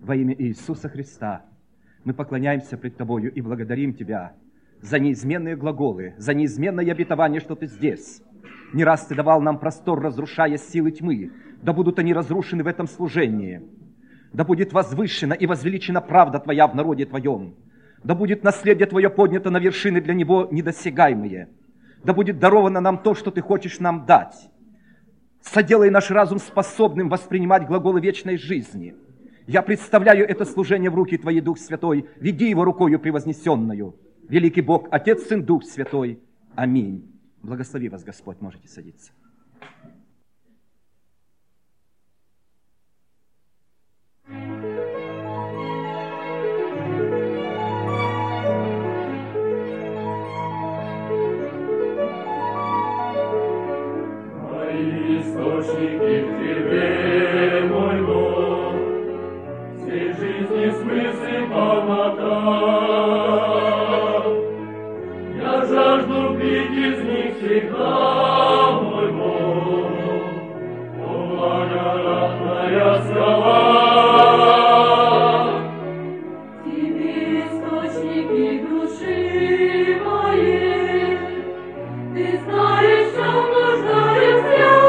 во имя Иисуса Христа мы поклоняемся пред Тобою и благодарим Тебя за неизменные глаголы, за неизменное обетование, что Ты здесь. Не раз Ты давал нам простор, разрушая силы тьмы. Да будут они разрушены в этом служении. Да будет возвышена и возвеличена правда Твоя в народе Твоем. Да будет наследие Твое поднято на вершины для него недосягаемые. Да будет даровано нам то, что Ты хочешь нам дать. Соделай наш разум способным воспринимать глаголы вечной жизни. Я представляю это служение в руки Твои, Дух Святой. Веди его рукою превознесенную. Великий Бог, Отец, Сын, Дух Святой. Аминь. Благослови вас, Господь. Можете садиться. Источники в Тебе, мой Бог, всей жизни смысле полнота. Я жажду пить из них всегда, мой Бог, о благодатная скала. Тебе источники души моей, Ты знаешь, в чем нуждаюсь я.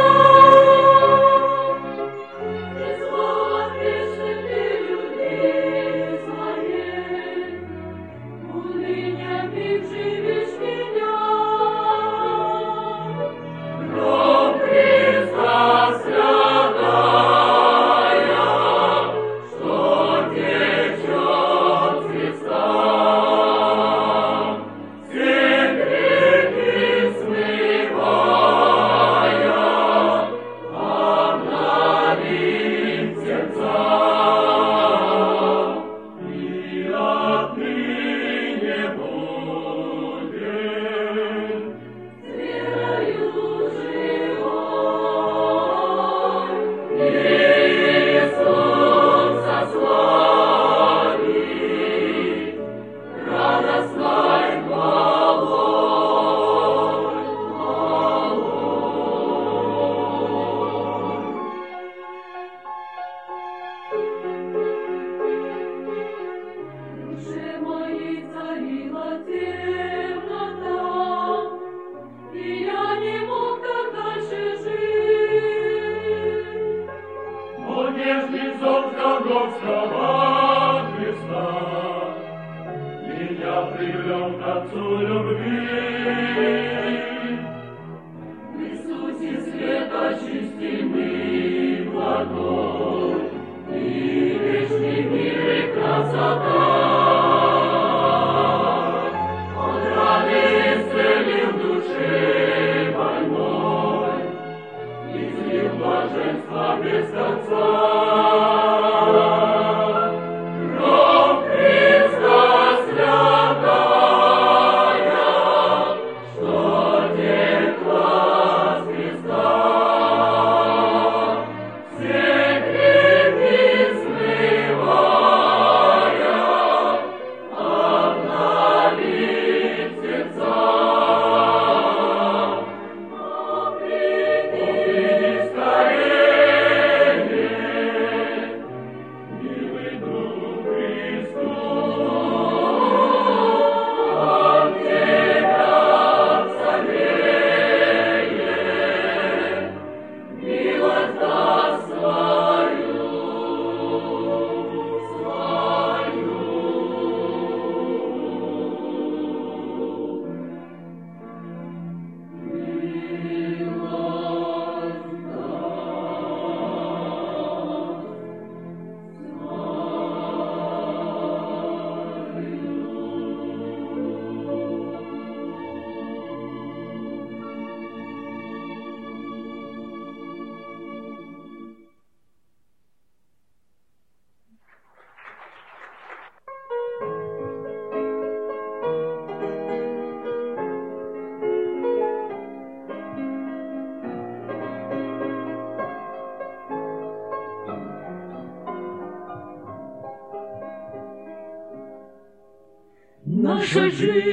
Наша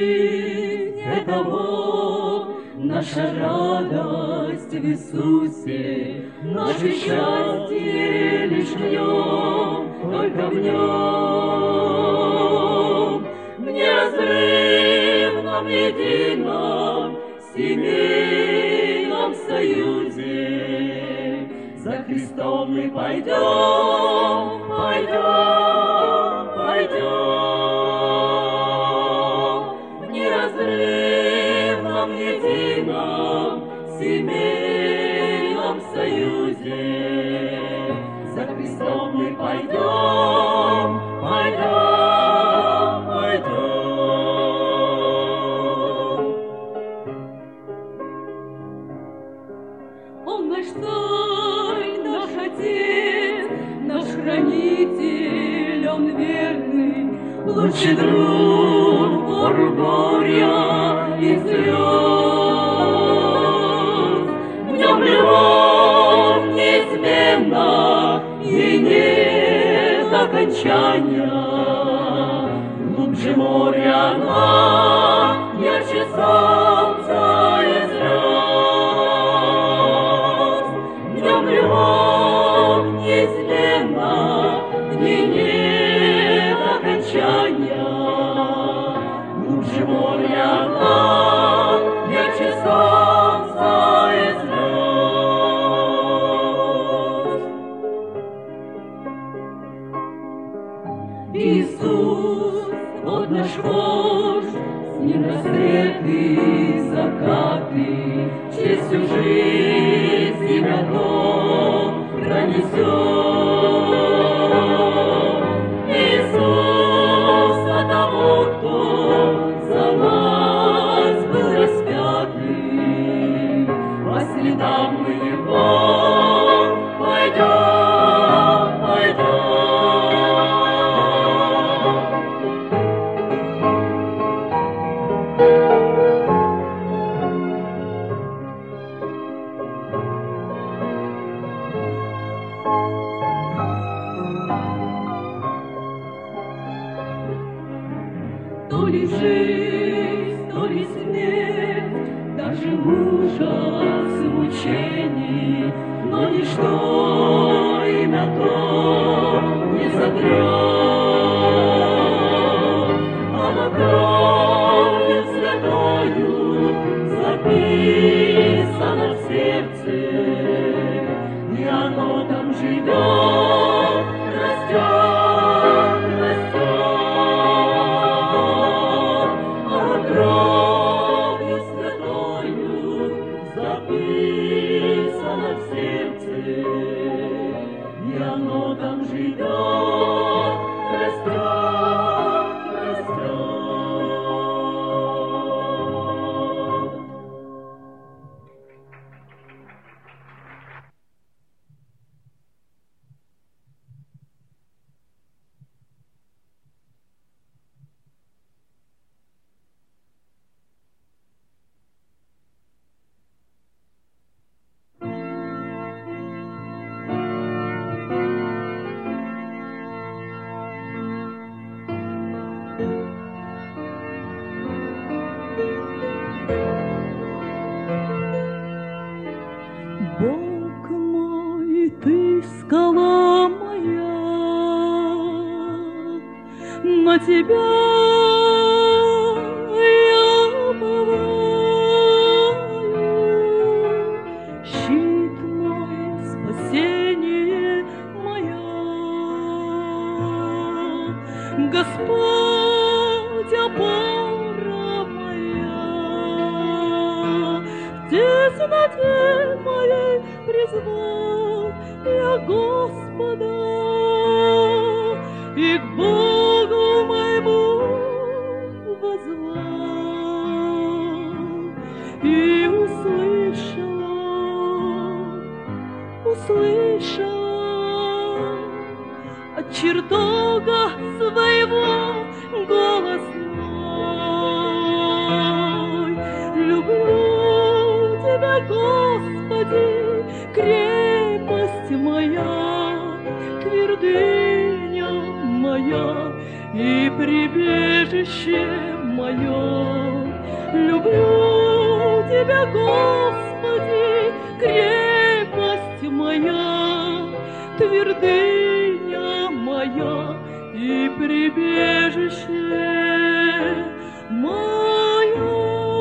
жизнь — это Бог, наша радость в Иисусе, наше счастье лишь в Нем. только в нем, в неразрывном едином семейном союзе. За Христом мы пойдем, пойдем, пойдем, в неразрывном едином семейном союзе. За Христом мы пойдем, пойдем, пойдем. Он наш Царь, наш Отец, наш Хранитель, Он верный, лучший друг в пору горя и слез. В нем любовь неизменна, ей нет окончания. Глубже моря она, ярче солнца и звезд. В нем любовь неизменна, ей нет окончания. Глубже моря она, ярче солнца и звезд. Иисус, вот наш вождь, с ним рассветы и закаты, через всю жизнь и готов пронесет. Иисус, от того, кто за нас был распятый, по следам мы его пойдем, пойдем. То ли жизнь, то ли смерть, даже ужас мучений, но ничто имя то не сотрет. Оно кровью святою записано в сердце, и оно там живет, растет, растет. Оно кровью святою записано в сердце, и оно там живет, растет, растет. Бог мой, ты скала моя, на тебя я уповаю. Щит мой, спасение мое, Господь, опора моя. В тесноте моей призвал я Господа, и к Богу моему воззвал, и услышала от чертога своего голос мой. Люблю тебя, Господи, крепость моя, твердыня моя и прибежище мое. Люблю тебя, Господи, крепость моя, твердыня моя и прибежище мое.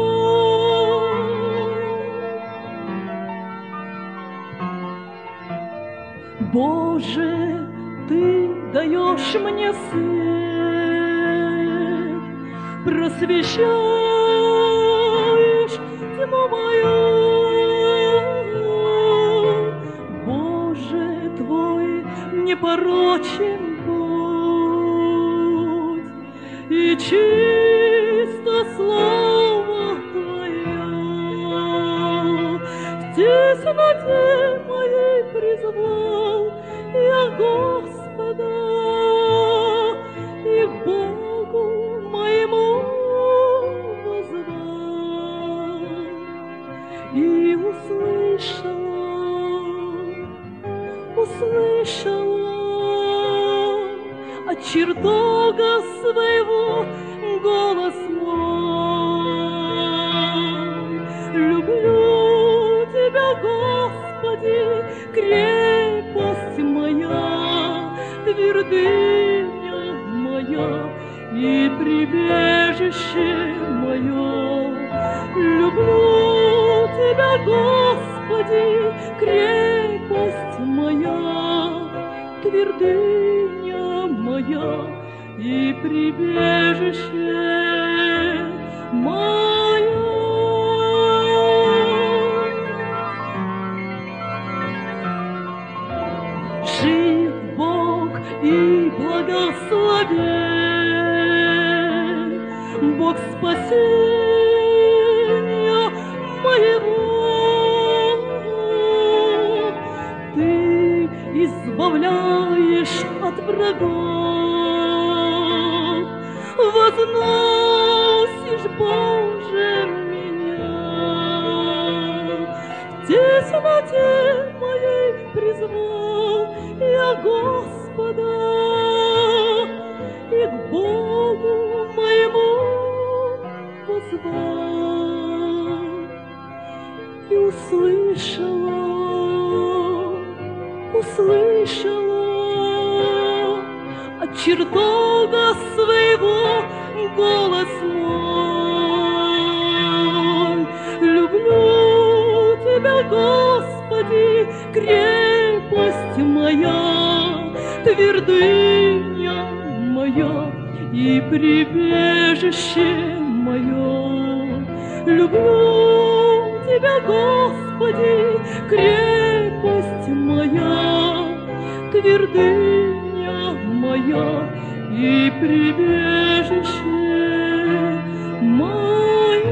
Боже, Ты даешь мне свет, просвещаешь тьму мою. Боже, Твой непорочен путь, и чисто слово Твое. В тесноте моей призвал я Господа, и к Богу моему воззвал, и услышала от чертога своего голос мой. Люблю Тебя, Господи, крепость моя, твердыня моя и прибежище мое. Люблю Тебя, Господи, крепость моя, твердыня моя и прибежище мое. Жив Бог и благословен, Бог спасения моего. Ты избавляешь от врагов, возносишь, Боже, меня. В тесноте моей призвал я Господа, и к Богу моему воззвал, и услышала от чертога своего голос мой. Люблю Тебя, Господи, крепость моя, твердыня моя и прибежище мое. Люблю Тебя, Господи, крепость моя, твердыня моя и прибежище мое.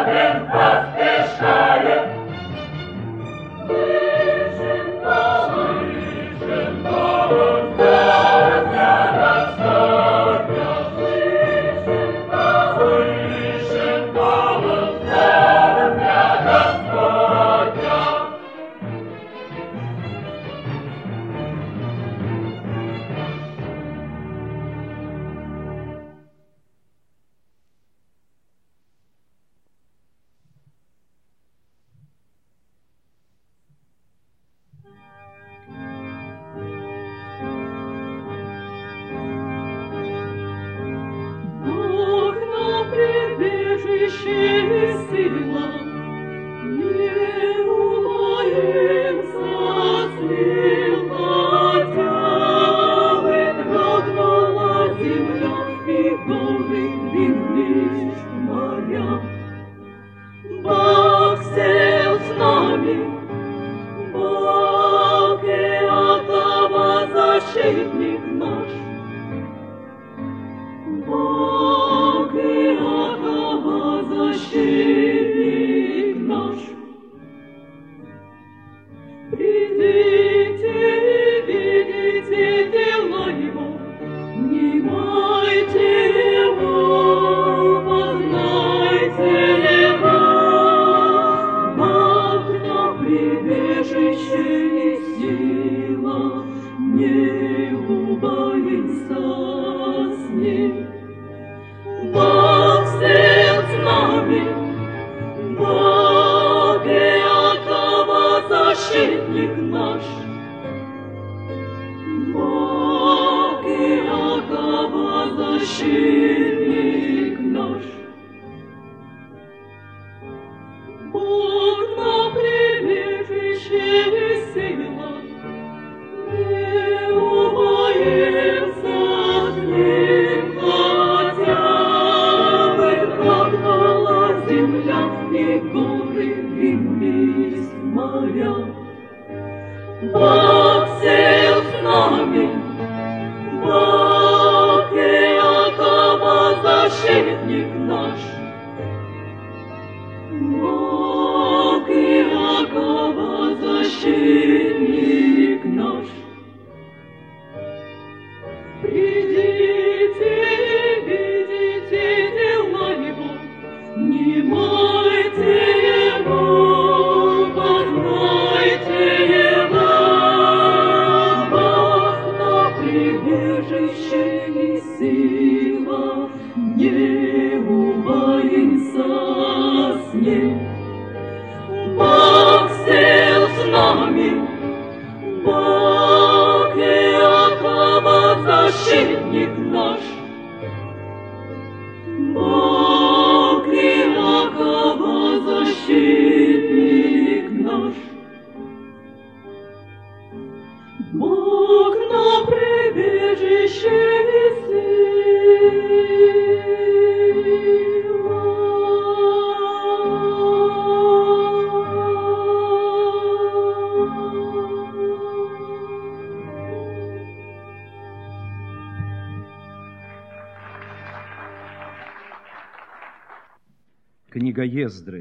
Книга Ездры,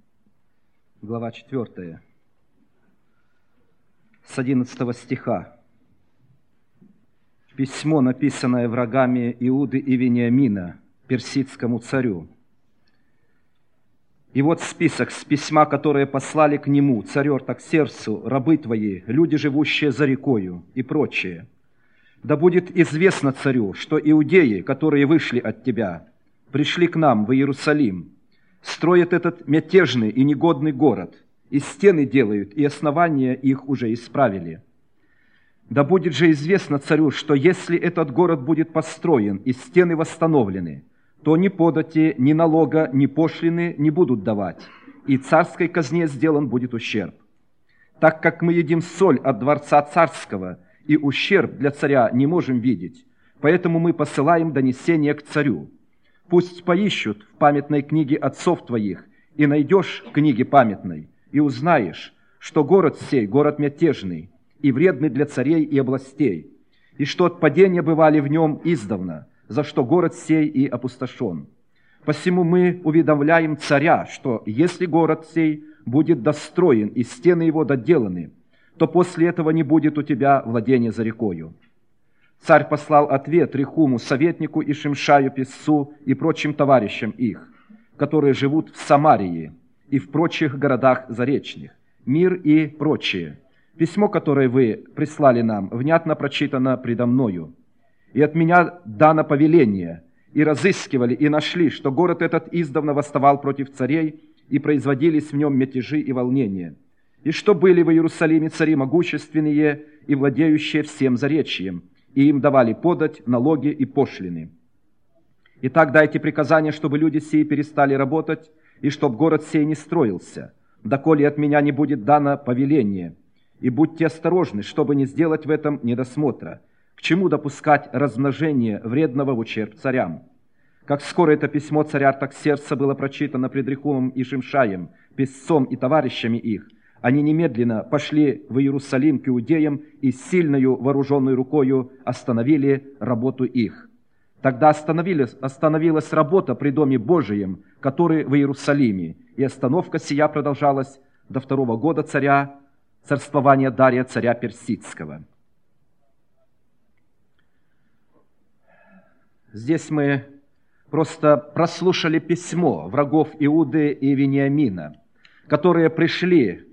глава 4, с 11 стиха. Письмо, написанное врагами Иуды и Вениамина, персидскому царю. И вот список с письма, которые послали к нему, царю Артаксерксу, рабы твои, люди, живущие за рекою, и прочее. Да будет известно царю, что иудеи, которые вышли от тебя, пришли к нам в Иерусалим, строят этот мятежный и негодный город, и стены делают, и основания их уже исправили. Да будет же известно царю, что если этот город будет построен и стены восстановлены, то ни подати, ни налога, ни пошлины не будут давать, и царской казне сделан будет ущерб. Так как мы едим соль от дворца царского, и ущерб для царя не можем видеть, поэтому мы посылаем донесение к царю. Пусть поищут в памятной книге отцов твоих, и найдешь в книге памятной, и узнаешь, что город сей, город мятежный, и вредный для царей и областей, и что от падения бывали в нем издавна, за что город сей и опустошен. Посему мы уведомляем царя, что если город сей будет достроен и стены его доделаны, то после этого не будет у тебя владения за рекою». Царь послал ответ Рехуму, советнику, и Шимшаю, писцу, и прочим товарищам их, которые живут в Самарии и в прочих городах заречных, мир и прочее. Письмо, которое вы прислали нам, внятно прочитано предо мною. И от меня дано повеление, и разыскивали, и нашли, что город этот издавна восставал против царей, и производились в нем мятежи и волнения, и что были в Иерусалиме цари могущественные и владеющие всем заречьем, и им давали подать налоги и пошлины. Итак, дайте приказание, чтобы люди сии перестали работать, и чтоб город сей не строился, доколе от меня не будет дано повеление. И будьте осторожны, чтобы не сделать в этом недосмотра. К чему допускать размножение вредного в ущерб царям? Как скоро это письмо царя Артаксеркса было прочитано пред Рехумом и Шимшаем, писцом и товарищами их, они немедленно пошли в Иерусалим к иудеям и сильною вооруженной рукою остановили работу их. Тогда остановилась работа при Доме Божием, который в Иерусалиме, и остановка сия продолжалась до 2-го года царствования Дария, царя Персидского. Здесь мы просто прослушали письмо врагов Иуды и Вениамина, которые пришли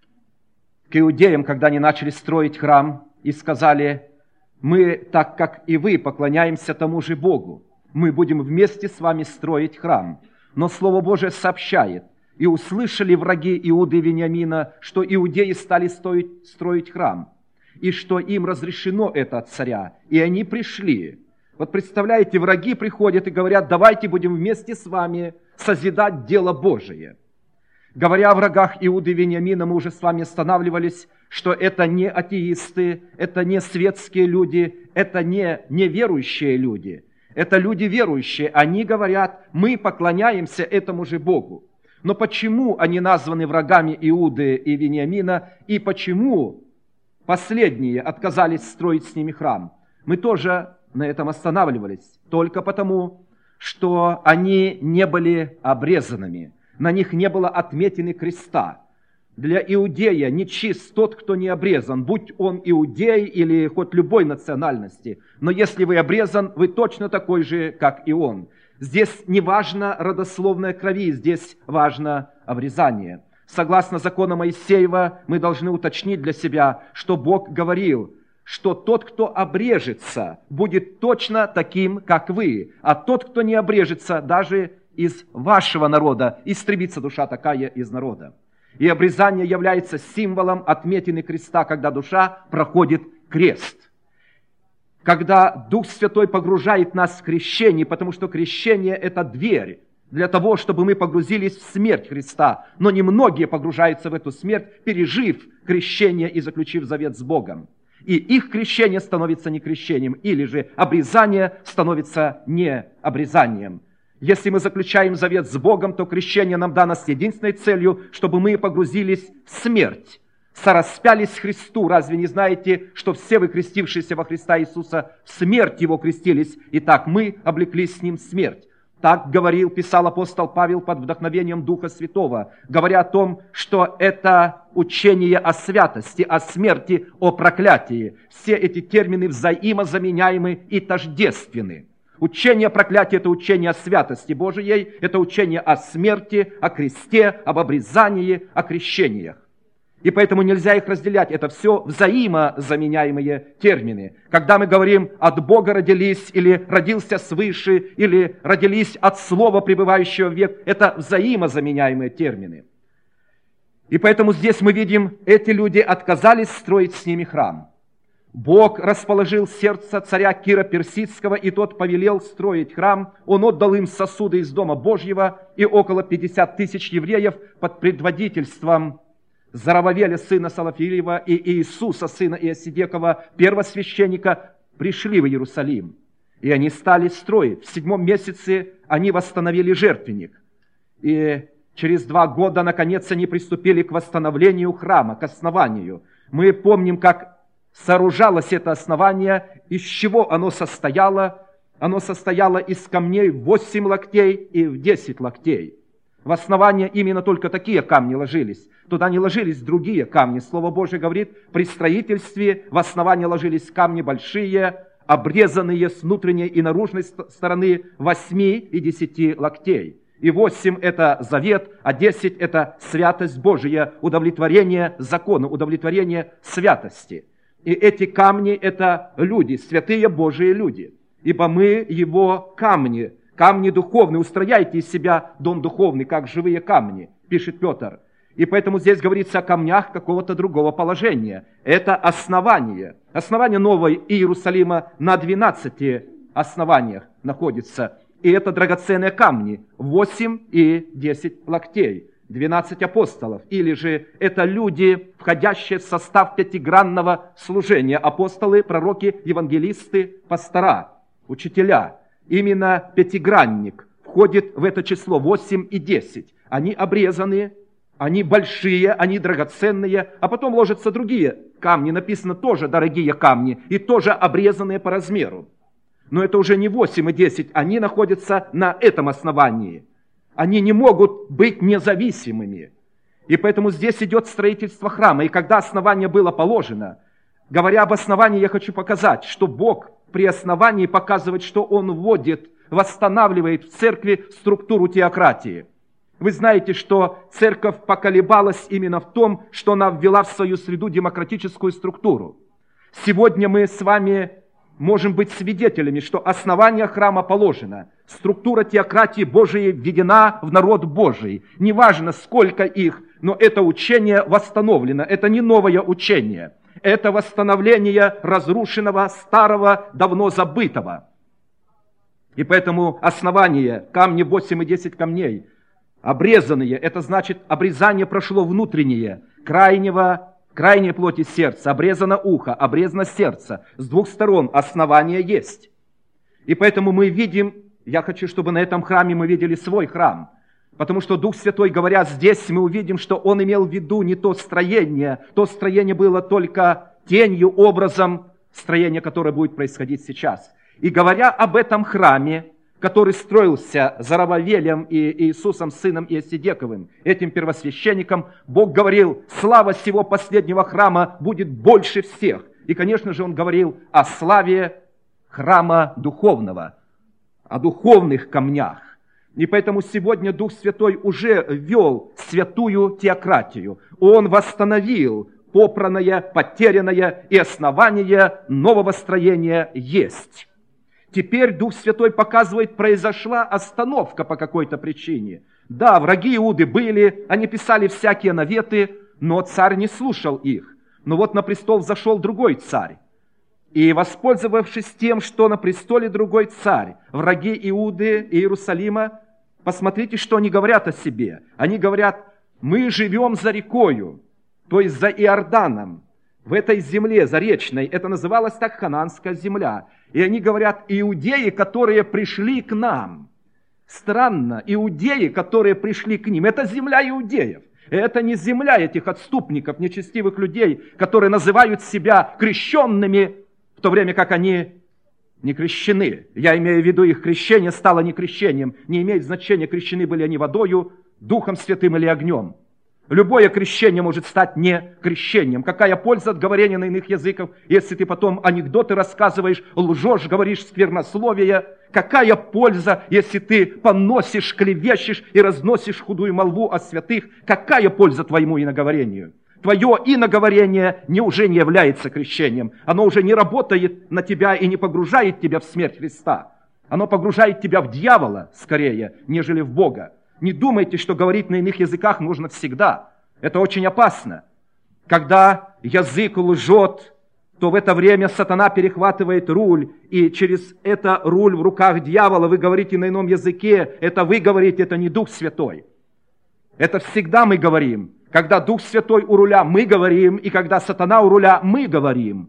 к иудеям, когда они начали строить храм, и сказали: «Мы, так как и вы, поклоняемся тому же Богу. Мы будем вместе с вами строить храм». Но Слово Божие сообщает: «И услышали враги Иуды и Вениамина, что иудеи стали строить храм, и что им разрешено это от царя, и они пришли». Вот представляете, враги приходят и говорят: «Давайте будем вместе с вами созидать дело Божие». Говоря о врагах Иуды и Вениамина, мы уже с вами останавливались, что это не атеисты, это не светские люди, это не неверующие люди, это люди верующие. Они говорят: «Мы поклоняемся этому же Богу». Но почему они названы врагами Иуды и Вениамина, и почему последние отказались строить с ними храм? Мы тоже на этом останавливались, только потому, что они не были обрезанными, на них не было отметины креста. Для иудея нечист тот, кто не обрезан, будь он иудей или хоть любой национальности. Но если вы обрезан, вы точно такой же, как и он. Здесь не важно родословное крови, здесь важно обрезание. Согласно закону Моисеева, мы должны уточнить для себя, что Бог говорил, что тот, кто обрежется, будет точно таким, как вы, а тот, кто не обрежется, даже из вашего народа, истребится душа такая из народа. И обрезание является символом отметины креста, когда душа проходит крест. Когда Дух Святой погружает нас в крещение, потому что крещение – это дверь для того, чтобы мы погрузились в смерть Христа. Но немногие погружаются в эту смерть, пережив крещение и заключив завет с Богом. И их крещение становится не крещением, или же обрезание становится не обрезанием. Если мы заключаем завет с Богом, то крещение нам дано с единственной целью, чтобы мы погрузились в смерть, сораспялись Христу. Разве не знаете, что все вы, крестившиеся во Христа Иисуса, в смерть Его крестились? Итак, мы облеклись с Ним в смерть. Так говорил, писал апостол Павел под вдохновением Духа Святого, говоря о том, что это учение о святости, о смерти, о проклятии. Все эти термины взаимозаменяемы и тождественны. Учение о проклятии – это учение о святости Божией, это учение о смерти, о кресте, об обрезании, о крещениях. И поэтому нельзя их разделять. Это все взаимозаменяемые термины. Когда мы говорим «от Бога родились» или «родился свыше» или «родились от слова, пребывающего в век», это взаимозаменяемые термины. И поэтому здесь мы видим, эти люди отказались строить с ними храм. Бог расположил сердце царя Кира Персидского, и тот повелел строить храм. Он отдал им сосуды из Дома Божьего, и около 50 тысяч евреев под предводительством Зарававеля, сына Салафиева, и Иисуса, сына Иосидекова, первосвященника, пришли в Иерусалим. И они стали строить. В 7-м месяце они восстановили жертвенник. И через 2 года, наконец, они приступили к восстановлению храма, к основанию. Мы помним, как сооружалось это основание, из чего оно состояло. оно состояло из камней в 8 локтей и в 10 локтей. В основание именно только такие камни ложились. Туда не ложились другие камни. Слово Божие говорит, при строительстве в основание ложились камни большие, обрезанные с внутренней и наружной стороны 8 и 10 локтей. И 8 – это завет, а 10 – это святость Божия, удовлетворение закона, удовлетворение святости. И эти камни – это люди, святые Божии люди. Ибо мы его камни, камни духовные, устрояйте из себя дом духовный, как живые камни, пишет Петр. И поэтому здесь говорится о камнях какого-то другого положения. Это основание. Основание Нового Иерусалима на 12 основаниях находится. И это драгоценные камни, 8 и 10 локтей, 12 апостолов. Или же это люди, входящие в состав пятигранного служения. Апостолы, пророки, евангелисты, пастора, учителя. Именно пятигранник входит в это число 8 и 10. Они обрезаны, они большие, они драгоценные, а потом ложатся другие камни. Написано тоже дорогие камни и тоже обрезанные по размеру. Но это уже не 8 и 10, они находятся на этом основании. Они не могут быть независимыми. И поэтому здесь идет строительство храма. И когда основание было положено, говоря об основании, я хочу показать, что Бог при основании показывает, что Он вводит, восстанавливает в церкви структуру теократии. Вы знаете, что церковь поколебалась именно в том, что она ввела в свою среду демократическую структуру. Сегодня мы с вами можем быть свидетелями, что основание храма положено. Структура теократии Божией введена в народ Божий. Неважно, сколько их, но это учение восстановлено. Это не новое учение. Это восстановление разрушенного, старого, давно забытого. И поэтому основание, камни 8 и 10 камней, обрезанные, это значит, обрезание прошло внутреннее, крайней плоти сердца, обрезано ухо, обрезано сердце. С двух сторон основание есть. И поэтому мы видим, я хочу, чтобы на этом храме мы видели свой храм. Потому что Дух Святой, говоря здесь, мы увидим, что Он имел в виду не то строение было только тенью, образом строения, которое будет происходить сейчас. И говоря об этом храме, который строился Зоробавелем и Иисусом, сыном Иосидековым, этим первосвященником, Бог говорил, слава сего последнего храма будет больше всех. И, конечно же, Он говорил о славе храма духовного, о духовных камнях. И поэтому сегодня Дух Святой уже ввел святую теократию. Он восстановил попранное, потерянное, и основание нового строения есть. Теперь Дух Святой показывает, произошла остановка по какой-то причине. Да, враги Иуды были, они писали всякие наветы, но царь не слушал их. Но вот на престол взошел другой царь. И, воспользовавшись тем, что на престоле другой царь, враги Иуды и Иерусалима, посмотрите, что они говорят о себе. Они говорят, мы живем за рекою, то есть за Иорданом, в этой земле заречной. Это называлось так Ханаанская земля. И они говорят, иудеи, которые пришли к нам. Странно, иудеи, которые пришли к ним, это земля иудеев. Это не земля этих отступников, нечестивых людей, которые называют себя крещенными, в то время как они не крещены. Я имею в виду, их крещение стало не крещением. Не имеет значения, крещены были они водою, Духом Святым или огнем. Любое крещение может стать не крещением. Какая польза от говорения на иных языках, если ты потом анекдоты рассказываешь, лжешь, говоришь сквернословие? Какая польза, если ты поносишь, клевещешь и разносишь худую молву о святых? Какая польза твоему иноговорению? Твое иноговорение уже не является крещением. Оно уже не работает на тебя и не погружает тебя в смерть Христа. Оно погружает тебя в дьявола скорее, нежели в Бога. Не думайте, что говорить на иных языках нужно всегда. Это очень опасно. Когда язык лжет, то в это время сатана перехватывает руль, и через это руль в руках дьявола вы говорите на ином языке. Это вы говорите, это не Дух Святой. Это всегда мы говорим. Когда Дух Святой у руля, мы говорим, и когда сатана у руля, мы говорим.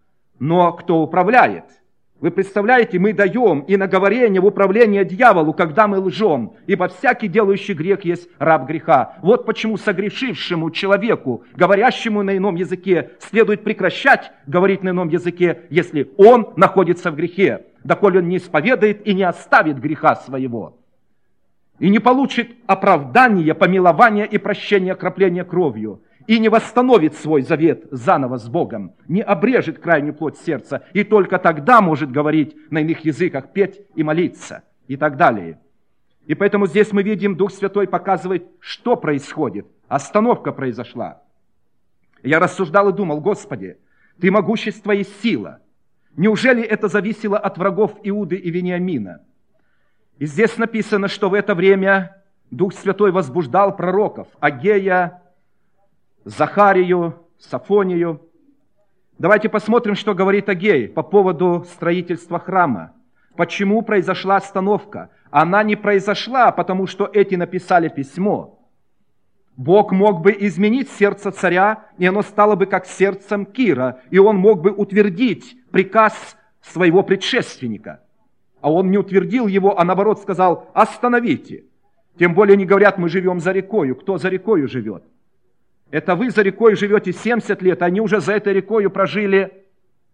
Но кто управляет? Вы представляете, мы даем иноговорение в управление дьяволу, когда мы лжем, ибо всякий делающий грех есть раб греха. Вот почему согрешившему человеку, говорящему на ином языке, следует прекращать говорить на ином языке, если он находится в грехе. доколе он не исповедает и не оставит греха своего, и не получит оправдания, помилования и прощения окропления кровью, и не восстановит свой завет заново с Богом, не обрежет крайнюю плоть сердца, и только тогда может говорить на иных языках, петь и молиться, и так далее. И поэтому здесь мы видим, Дух Святой показывает, что происходит. Остановка произошла. Я рассуждал и думал: Господи, Ты могущество и сила. Неужели это зависело от врагов Иуды и Вениамина? И здесь написано, что в это время Дух Святой возбуждал пророков Агея, Захарию, Сафонию. Давайте посмотрим, что говорит Агей по поводу строительства храма. Почему произошла остановка? Она не произошла, потому что эти написали письмо. Бог мог бы изменить сердце царя, и оно стало бы как сердцем Кира, и он мог бы утвердить приказ своего предшественника. А он не утвердил его, а наоборот сказал: остановите. Тем более они говорят: мы живем за рекою. Кто за рекою живет? Это вы за рекой живете 70 лет, они уже за этой рекою прожили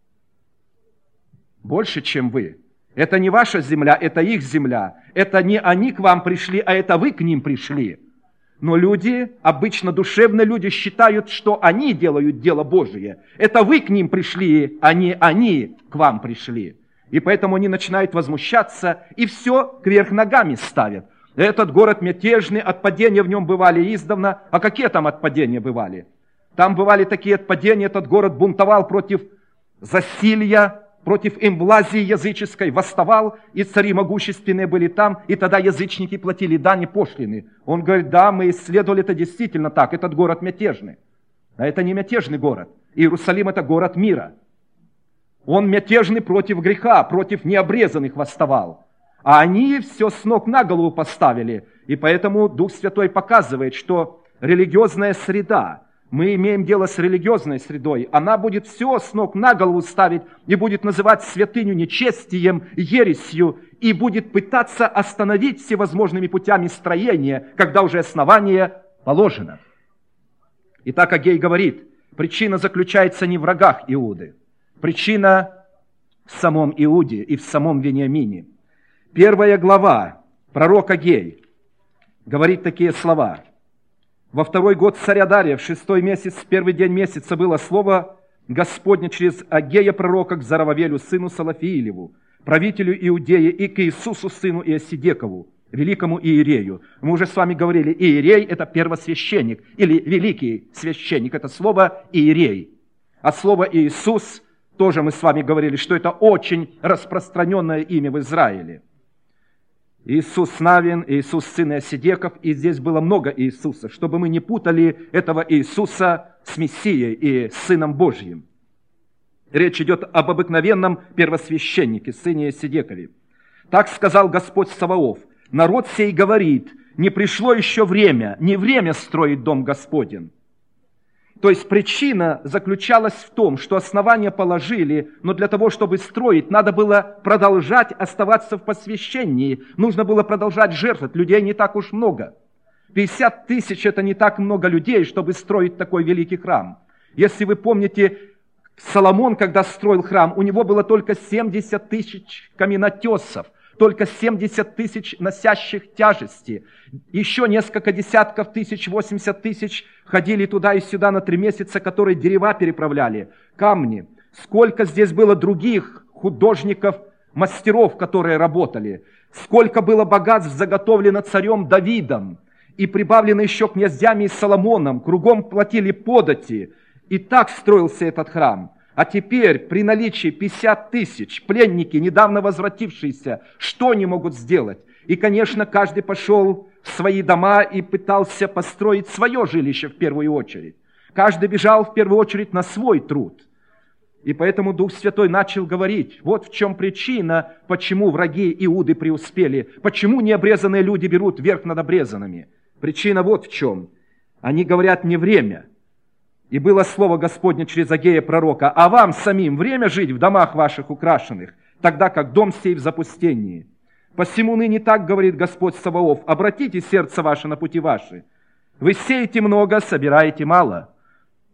больше, чем вы. Это не ваша земля, это их земля. Это не они к вам пришли, а это вы к ним пришли. Но люди, обычно душевные люди, считают, что они делают дело Божие. Это вы к ним пришли, а не они к вам пришли. И поэтому они начинают возмущаться и все кверх ногами ставят. Этот город мятежный, отпадения в нем бывали издавна. А какие там отпадения бывали? Там бывали такие отпадения, этот город бунтовал против засилья, против эмблазии языческой, восставал, и цари могущественные были там, и тогда язычники платили дани, пошлины. Он говорит: да, мы исследовали, это действительно так, этот город мятежный. А это не мятежный город. Иерусалим – это город мира. Он мятежный против греха, против необрезанных восставал. А они все с ног на голову поставили. И поэтому Дух Святой показывает, что религиозная среда, мы имеем дело с религиозной средой, она будет все с ног на голову ставить и будет называть святыню нечестием, ересью, и будет пытаться остановить всевозможными путями строения, когда уже основание положено. Итак, Агей говорит, причина заключается не в врагах Иуды, причина в самом Иуде и в самом Вениамине. 1 глава, пророк Агей, говорит такие слова. Во 2-й год царя Дария, в 6-й месяц, в 1-й день месяца, было слово Господне через Агея пророка к Зарававелю, сыну Салафиилеву, правителю Иудеи, и к Иисусу, сыну Иосидекову, великому иерею. Мы уже с вами говорили, иерей – это первосвященник, или великий священник, это слово иерей. А слово Иисус, тоже мы с вами говорили, что это очень распространенное имя в Израиле. Иисус Навин, Иисус сын Иосидеков, и здесь было много Иисуса, чтобы мы не путали этого Иисуса с Мессией и Сыном Божьим. Речь идет об обыкновенном первосвященнике, сыне Иосидекове. Так сказал Господь Саваоф: народ сей говорит, не пришло еще время, не время строить дом Господень. То есть причина заключалась в том, что основания положили, но для того, чтобы строить, надо было продолжать оставаться в посвящении, нужно было продолжать жертвовать, людей не так уж много. 50 тысяч – это не так много людей, чтобы строить такой великий храм. Если вы помните, Соломон, когда строил храм, у него было только 70 тысяч каменотесов, только 70 тысяч носящих тяжести. Еще несколько десятков тысяч, 80 тысяч ходили туда и сюда на 3 месяца, которые дерева переправляли, камни. Сколько здесь было других художников, мастеров, которые работали. Сколько было богатств заготовлено царем Давидом и прибавлено еще князьями и Соломоном. Кругом платили подати. И так строился этот храм. А теперь, при наличии 50 тысяч, пленники, недавно возвратившиеся, что они могут сделать? И, конечно, каждый пошел в свои дома и пытался построить свое жилище в первую очередь. Каждый бежал в первую очередь на свой труд. И поэтому Дух Святой начал говорить, вот в чем причина, почему враги Иуды преуспели, почему необрезанные люди берут верх над обрезанными. Причина вот в чем. Они говорят: не время. И было слово Господне через Агея пророка: а вам самим время жить в домах ваших украшенных, тогда как дом сей в запустении. Посему ныне так говорит Господь Саваоф: обратите сердце ваше на пути ваши. Вы сеете много, собираете мало.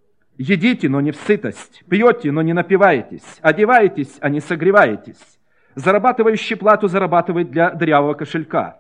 Едите, но не в сытость, пьете, но не напиваетесь, одеваетесь, а не согреваетесь. Зарабатывающий плату зарабатывает для дырявого кошелька.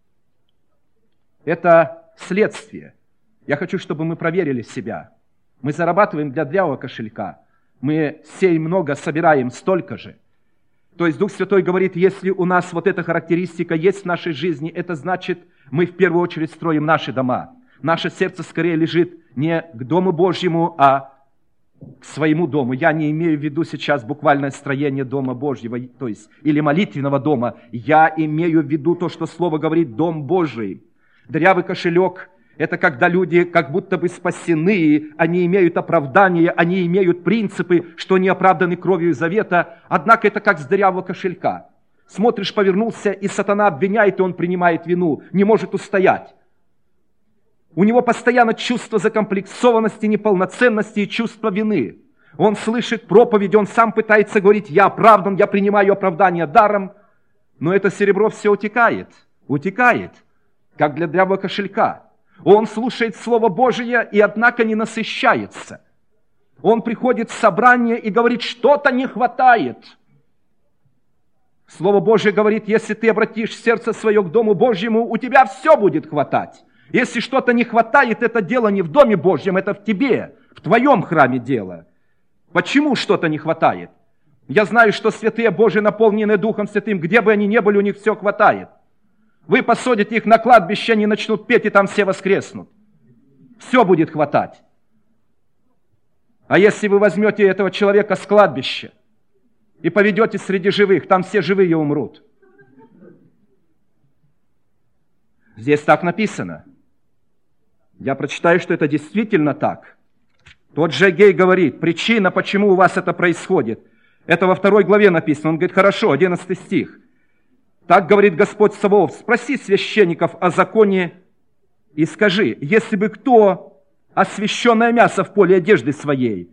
Это следствие. Я хочу, чтобы мы проверили себя. Мы зарабатываем для дырявого кошелька. Мы сеем много, собираем столько же. То есть Дух Святой говорит, если у нас вот эта характеристика есть в нашей жизни, это значит, мы в первую очередь строим наши дома. Наше сердце скорее лежит не к Дому Божьему, а к своему дому. Я не имею в виду сейчас буквальное строение Дома Божьего, то есть, или молитвенного дома. Я имею в виду то, что Слово говорит, Дом Божий. Дырявый кошелек – это когда люди как будто бы спасены, они имеют оправдание, они имеют принципы, что они оправданы кровью завета, однако это как с дырявого кошелька. Смотришь, повернулся, и сатана обвиняет, и он принимает вину, не может устоять. У него постоянно чувство закомплексованности, неполноценности и чувство вины. Он слышит проповедь, он сам пытается говорить, я оправдан, я принимаю оправдание даром, но это серебро все утекает, как для дырявого кошелька. Он слушает Слово Божие и, однако, не насыщается. Он приходит в собрание и говорит, что-то не хватает. Слово Божие говорит, если ты обратишь сердце свое к Дому Божьему, у тебя все будет хватать. Если что-то не хватает, это дело не в Доме Божьем, это в тебе, в твоем храме дело. Почему что-то не хватает? Я знаю, что святые Божьи, наполненные Духом Святым, где бы они ни были, у них все хватает. Вы посадите их на кладбище, они начнут петь, и там все воскреснут. Все будет хватать. А если вы возьмете этого человека с кладбища и поведете среди живых, там все живые умрут. Здесь так написано. Я прочитаю, что это действительно так. Тот же Агей говорит, причина, почему у вас это происходит. Это во 2 главе написано. Он говорит, хорошо, 11 стих. Так говорит Господь Саваоф, спроси священников о законе и скажи, если бы кто освященное мясо в поле одежды своей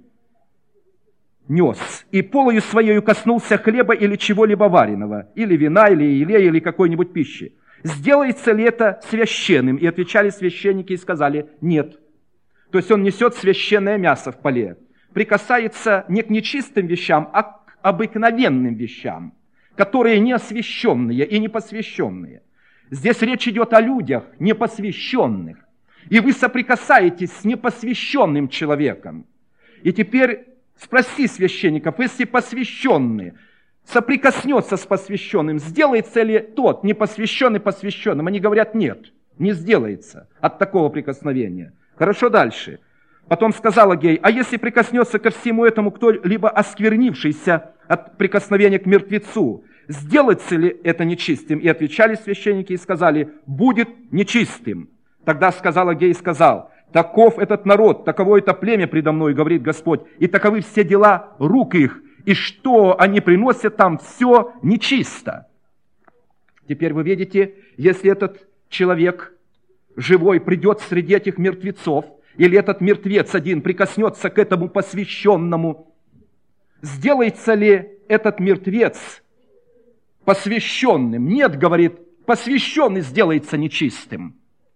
нес, и полою своею коснулся хлеба или чего-либо вареного, или вина, или елея, или какой-нибудь пищи, сделается ли это священным? И отвечали священники и сказали, нет. То есть он несет священное мясо в поле. Прикасается не к нечистым вещам, а к обыкновенным вещам, которые не освященные и не посвященные. Здесь речь идет о людях непосвященных. И вы соприкасаетесь с непосвященным человеком. И теперь спроси священников, если посвященный соприкоснется с посвященным, сделается ли тот непосвященный посвященным? Они говорят, нет, не сделается от такого прикосновения. Хорошо, дальше. Потом сказал Агей, а если прикоснется ко всему этому кто-либо осквернившийся от прикосновения к мертвецу, сделается ли это нечистым? И отвечали священники и сказали, будет нечистым. Тогда сказал Агей и сказал, таков этот народ, таково это племя предо мной, говорит Господь, и таковы все дела рук их, и что они приносят там, все нечисто. Теперь вы видите, если этот человек живой придет среди этих мертвецов, или этот мертвец один прикоснется к этому посвященному, сделается ли этот мертвец посвященным? Нет, говорит, посвященный сделается нечистым.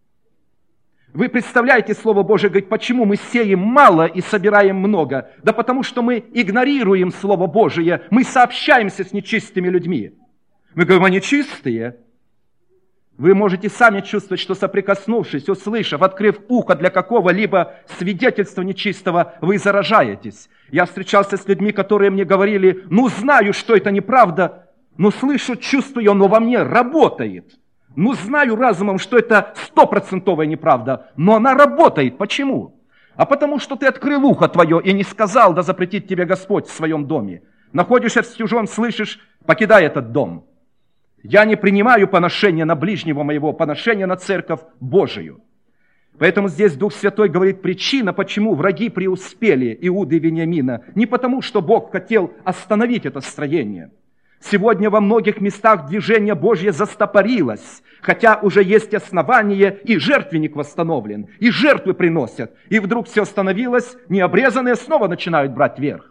Вы представляете, Слово Божие говорит, почему мы сеем мало и собираем много? Да потому что мы игнорируем Слово Божие, мы сообщаемся с нечистыми людьми. Мы говорим, они чистые. Вы можете сами чувствовать, что соприкоснувшись, услышав, открыв ухо для какого-либо свидетельства нечистого, вы заражаетесь. Я встречался с людьми, которые мне говорили, знаю, что это неправда, но слышу, чувствую, но во мне работает. Знаю разумом, что это 100% неправда, но она работает. Почему? А потому что ты открыл ухо твое и не сказал, да запретит тебе Господь в своем доме. Находишься в чужом, слышишь, покидай этот дом. Я не принимаю поношения на ближнего моего, поношения на церковь Божию. Поэтому здесь Дух Святой говорит, причина, почему враги преуспели Иуды и Вениамина, не потому, что Бог хотел остановить это строение. Сегодня во многих местах движение Божье застопорилось, хотя уже есть основание, и жертвенник восстановлен, и жертвы приносят. И вдруг все остановилось, необрезанные снова начинают брать верх.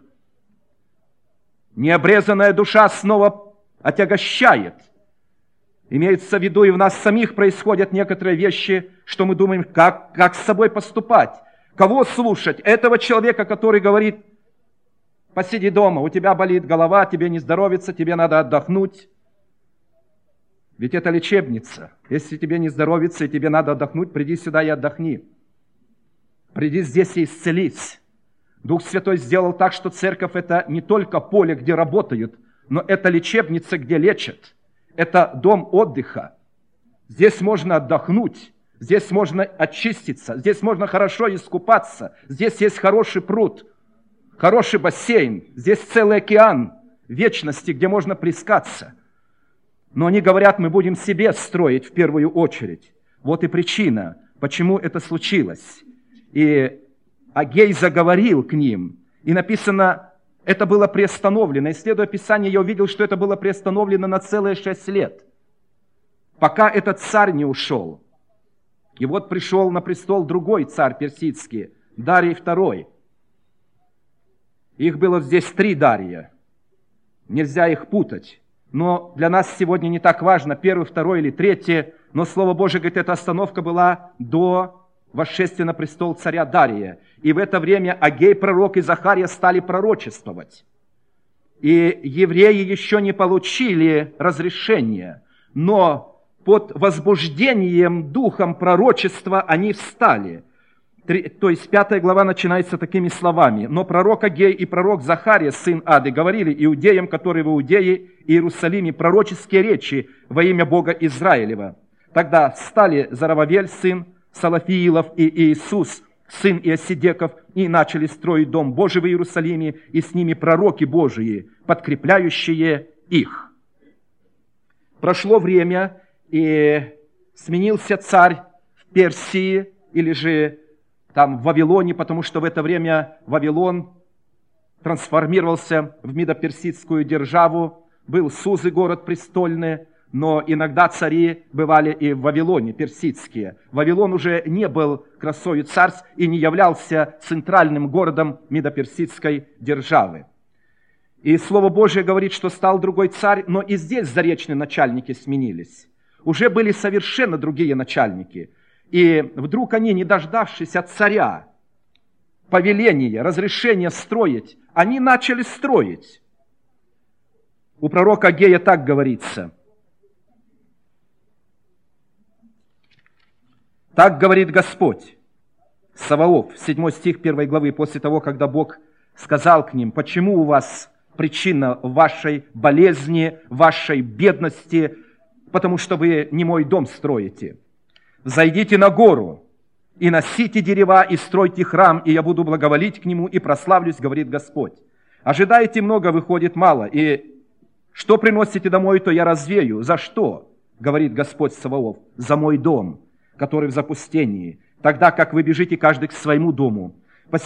Необрезанная душа снова отягощает. Имеется в виду, и в нас самих происходят некоторые вещи, что мы думаем, как с собой поступать, кого слушать. Этого человека, который говорит, посиди дома, у тебя болит голова, тебе не здоровится, тебе надо отдохнуть. Ведь это лечебница. Если тебе не здоровится и тебе надо отдохнуть, приди сюда и отдохни. Приди здесь и исцелись. Дух Святой сделал так, что церковь – это не только поле, где работают, но это лечебница, где лечат. Это дом отдыха. Здесь можно отдохнуть, здесь можно очиститься, здесь можно хорошо искупаться, здесь есть хороший пруд, хороший бассейн, здесь целый океан вечности, где можно плескаться. Но они говорят, мы будем себе строить в первую очередь. Вот и причина, почему это случилось. И Агей заговорил к ним, и написано, это было приостановлено. Исследуя Писание, я увидел, что это было приостановлено на целые 6 лет, пока этот царь не ушел. И вот пришел на престол другой царь персидский, Дарий II. Их было здесь 3 Дария. Нельзя их путать. Но для нас сегодня не так важно, 1, 2 или 3. Но Слово Божие говорит, эта остановка была до восшествия на престол царя Дария. И в это время Агей, пророк, и Захария стали пророчествовать. И евреи еще не получили разрешения, но под возбуждением духом пророчества они встали. То есть 5 глава начинается такими словами. «Но пророк Агей и пророк Захария, сын Ады, говорили иудеям, которые в Иудее и Иерусалиме, пророческие речи во имя Бога Израилева. Тогда встали Зарававель, сын Салафиилов, и Иисус, сын Иосидеков, и начали строить Дом Божий в Иерусалиме, и с ними пророки Божии, подкрепляющие их». Прошло время, и сменился царь в Персии, или же там в Вавилоне, потому что в это время Вавилон трансформировался в медоперсидскую державу, был Сузы, город престольный, но иногда цари бывали и в Вавилоне, персидские. Вавилон уже не был красою царств и не являлся центральным городом медоперсидской державы. И Слово Божие говорит, что стал другой царь, но и здесь заречные начальники сменились. Уже были совершенно другие начальники. И вдруг они, не дождавшись от царя повеления, разрешения строить, они начали строить. У пророка Агея так говорится. «Так говорит Господь, Саваоф», 7 стих 1 главы, после того, когда Бог сказал к ним, «Почему у вас причина вашей болезни, вашей бедности, потому что вы не мой дом строите? Взойдите на гору и носите дерева, и стройте храм, и я буду благоволить к нему, и прославлюсь, говорит Господь. Ожидаете много, выходит мало, и что приносите домой, то я развею. За что? Говорит Господь Саваоф. За мой дом, который в запустении, тогда как вы бежите каждый к своему дому.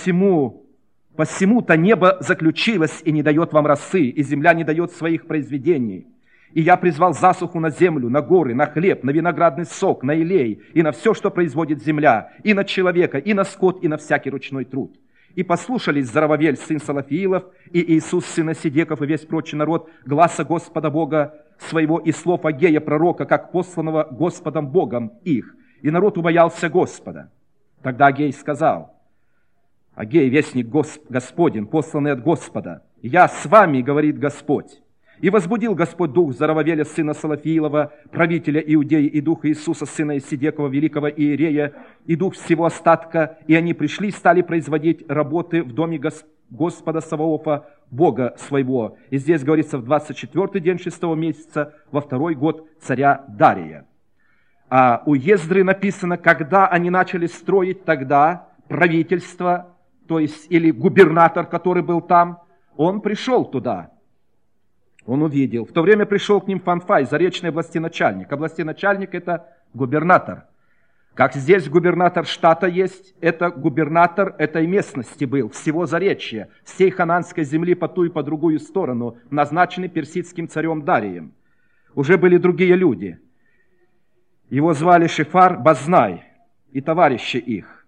Посему-то небо заключилось и не дает вам росы, и земля не дает своих произведений. И я призвал засуху на землю, на горы, на хлеб, на виноградный сок, на елей, и на все, что производит земля, и на человека, и на скот, и на всякий ручной труд. И послушались Зарававель, сын Салафиилов, и Иисус, сын Иосидеков, и весь прочий народ, гласа Господа Бога своего и слов Агея, пророка, как посланного Господом Богом их. И народ убоялся Господа. Тогда Агей сказал, Агей, вестник Господень, посланный от Господа, «Я с вами, говорит Господь». И возбудил Господь дух Зарававеля, сына Салафиилова, правителя Иудеи, и дух Иисуса, сына Иосидекова, великого иерея, и дух всего остатка, и они пришли и стали производить работы в доме Господа Саваофа, Бога своего. И здесь говорится, в 24-й день 6-го месяца, во 2-й год царя Дария. А у Ездры написано, когда они начали строить, тогда правительство, то есть или губернатор, который был там, он пришел туда. Он увидел. В то время пришел к ним Фанфай, заречный областеначальник. Областеначальник – это губернатор. Как здесь губернатор штата есть, это губернатор этой местности был, всего Заречья, всей хананской земли по ту и по другую сторону, назначенный персидским царем Дарием. Уже были другие люди. Его звали Шефар, Базнай и товарищи их,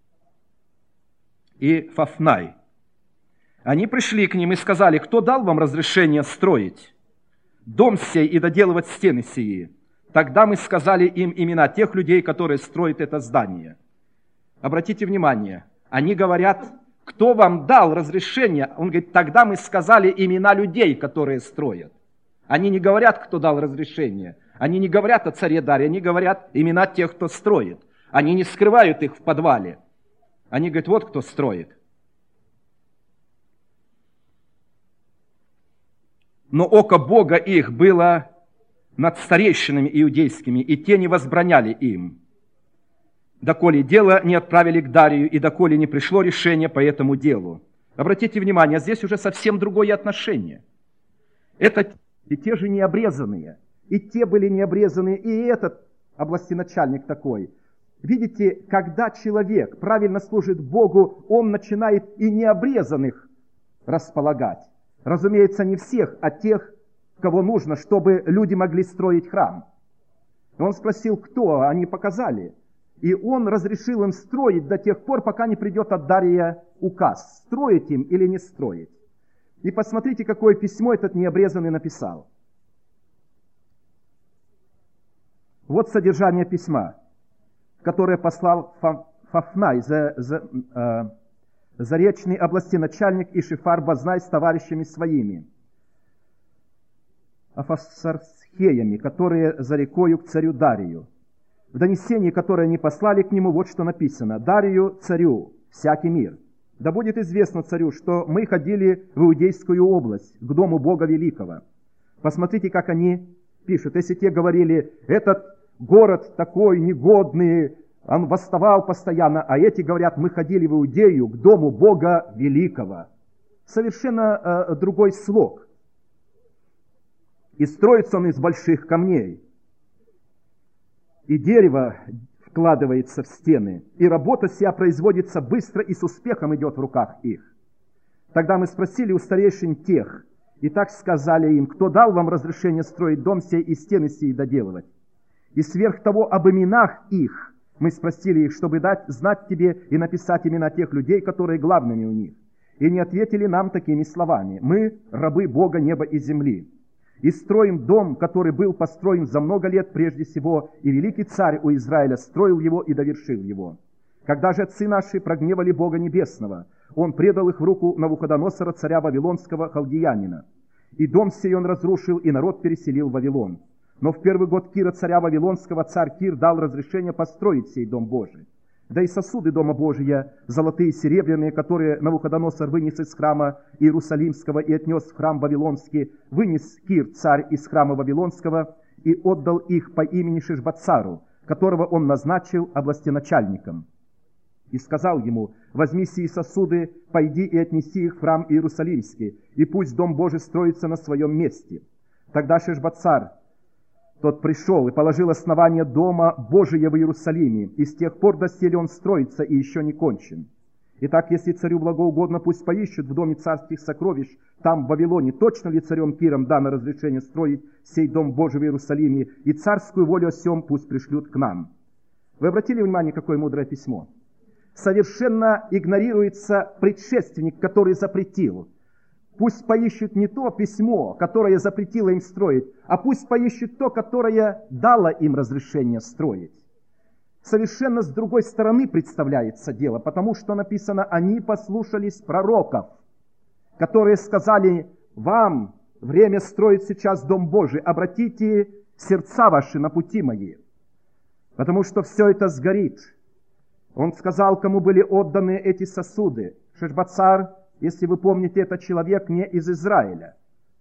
и Фафнай. Они пришли к ним и сказали, кто дал вам разрешение строить дом сей и доделывать стены сии? Тогда мы сказали им имена тех людей, которые строят это здание. Обратите внимание, они говорят, кто вам дал разрешение? Он говорит, тогда мы сказали имена людей, которые строят. Они не говорят, кто дал разрешение. Они не говорят о царе Дарии, они говорят имена тех, кто строит. Они не скрывают их в подвале. Они говорят, вот кто строит. Но око Бога их было над старейшинами иудейскими, и те не возбраняли им, доколе дело не отправили к Дарию, и доколе не пришло решение по этому делу. Обратите внимание, здесь уже совсем другое отношение. Это и те же необрезанные, и те были необрезанные, и этот областеначальник такой. Видите, когда человек правильно служит Богу, он начинает и необрезанных располагать. Разумеется, не всех, а тех, кого нужно, чтобы люди могли строить храм. Он спросил, кто, они показали. И он разрешил им строить до тех пор, пока не придет от Дария указ, строить им или не строить. И посмотрите, какое письмо этот необрезанный написал. Вот содержание письма, которое послал Фафнай, заречный областеначальник Ишифар Базнай с товарищами своими, афасарсхеями, которые за рекою к царю Дарию. В донесении, которое они послали к нему, вот что написано. «Дарию, царю, всякий мир. Да будет известно царю, что мы ходили в Иудейскую область, к дому Бога Великого». Посмотрите, как они пишут. Если те говорили, этот город такой негодный, он восставал постоянно, а эти говорят, мы ходили в Иудею, к дому Бога Великого. Совершенно другой слог. И строится он из больших камней. И дерево вкладывается в стены, и работа сия производится быстро и с успехом идет в руках их. Тогда мы спросили у старейшин тех, и так сказали им, кто дал вам разрешение строить дом сей и стены сии доделывать? И сверх того об именах их мы спросили их, чтобы дать знать тебе и написать имена тех людей, которые главными у них. И не ответили нам такими словами: мы рабы Бога неба и земли. И строим дом, который был построен за много лет прежде всего, и великий царь у Израиля строил его и довершил его. Когда же отцы наши прогневали Бога Небесного, он предал их в руку Навуходоносора, царя Вавилонского, халдеянина. И дом сей он разрушил, и народ переселил в Вавилон. Но в первый год Кира, царя Вавилонского, царь Кир дал разрешение построить сей дом Божий. Да и сосуды дома Божия, золотые и серебряные, которые Навуходоносор вынес из храма Иерусалимского и отнес в храм Вавилонский, вынес Кир, царь, из храма Вавилонского и отдал их по имени Шешбацару, которого он назначил областеначальником. И сказал ему: возьми сии сосуды, пойди и отнеси их в храм Иерусалимский, и пусть дом Божий строится на своем месте. Тогда Шешбацар тот пришел и положил основание дома Божия в Иерусалиме, и с тех пор доселе он строится и еще не кончен. Итак, если царю благоугодно, пусть поищут в доме царских сокровищ, там, в Вавилоне, точно ли царем Киром дано разрешение строить сей дом Божий в Иерусалиме, и царскую волю о сем пусть пришлют к нам. Вы обратили внимание, какое мудрое письмо? Совершенно игнорируется предшественник, который запретил. Пусть поищут не то письмо, которое запретило им строить, а пусть поищут то, которое дало им разрешение строить. Совершенно с другой стороны представляется дело, потому что написано: они послушались пророков, которые сказали: вам время строить сейчас дом Божий, обратите сердца ваши на пути мои, потому что все это сгорит. Он сказал, кому были отданы эти сосуды. Шешбацар, если вы помните, это человек не из Израиля.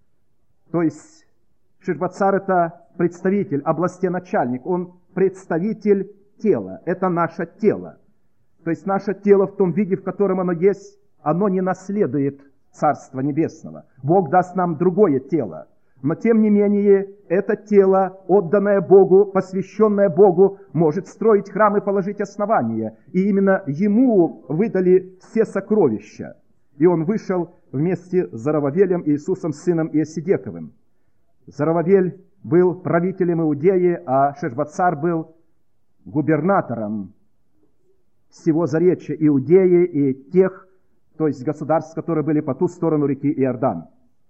То есть Шешбацар — это представитель, областеначальник. Он представитель тела. Это наше тело. То есть наше тело в том виде, в котором оно есть, оно не наследует Царства Небесного. Бог даст нам другое тело. Но тем не менее, это тело, отданное Богу, посвященное Богу, может строить храм и положить основания. И именно ему выдали все сокровища. И он вышел вместе с Зоровавелем и Иисусом сыном Иосидековым. Зоровавель был правителем Иудеи, а Шешбацар был губернатором всего заречья Иудеи и тех, то есть государств, которые были по ту сторону реки Иордан.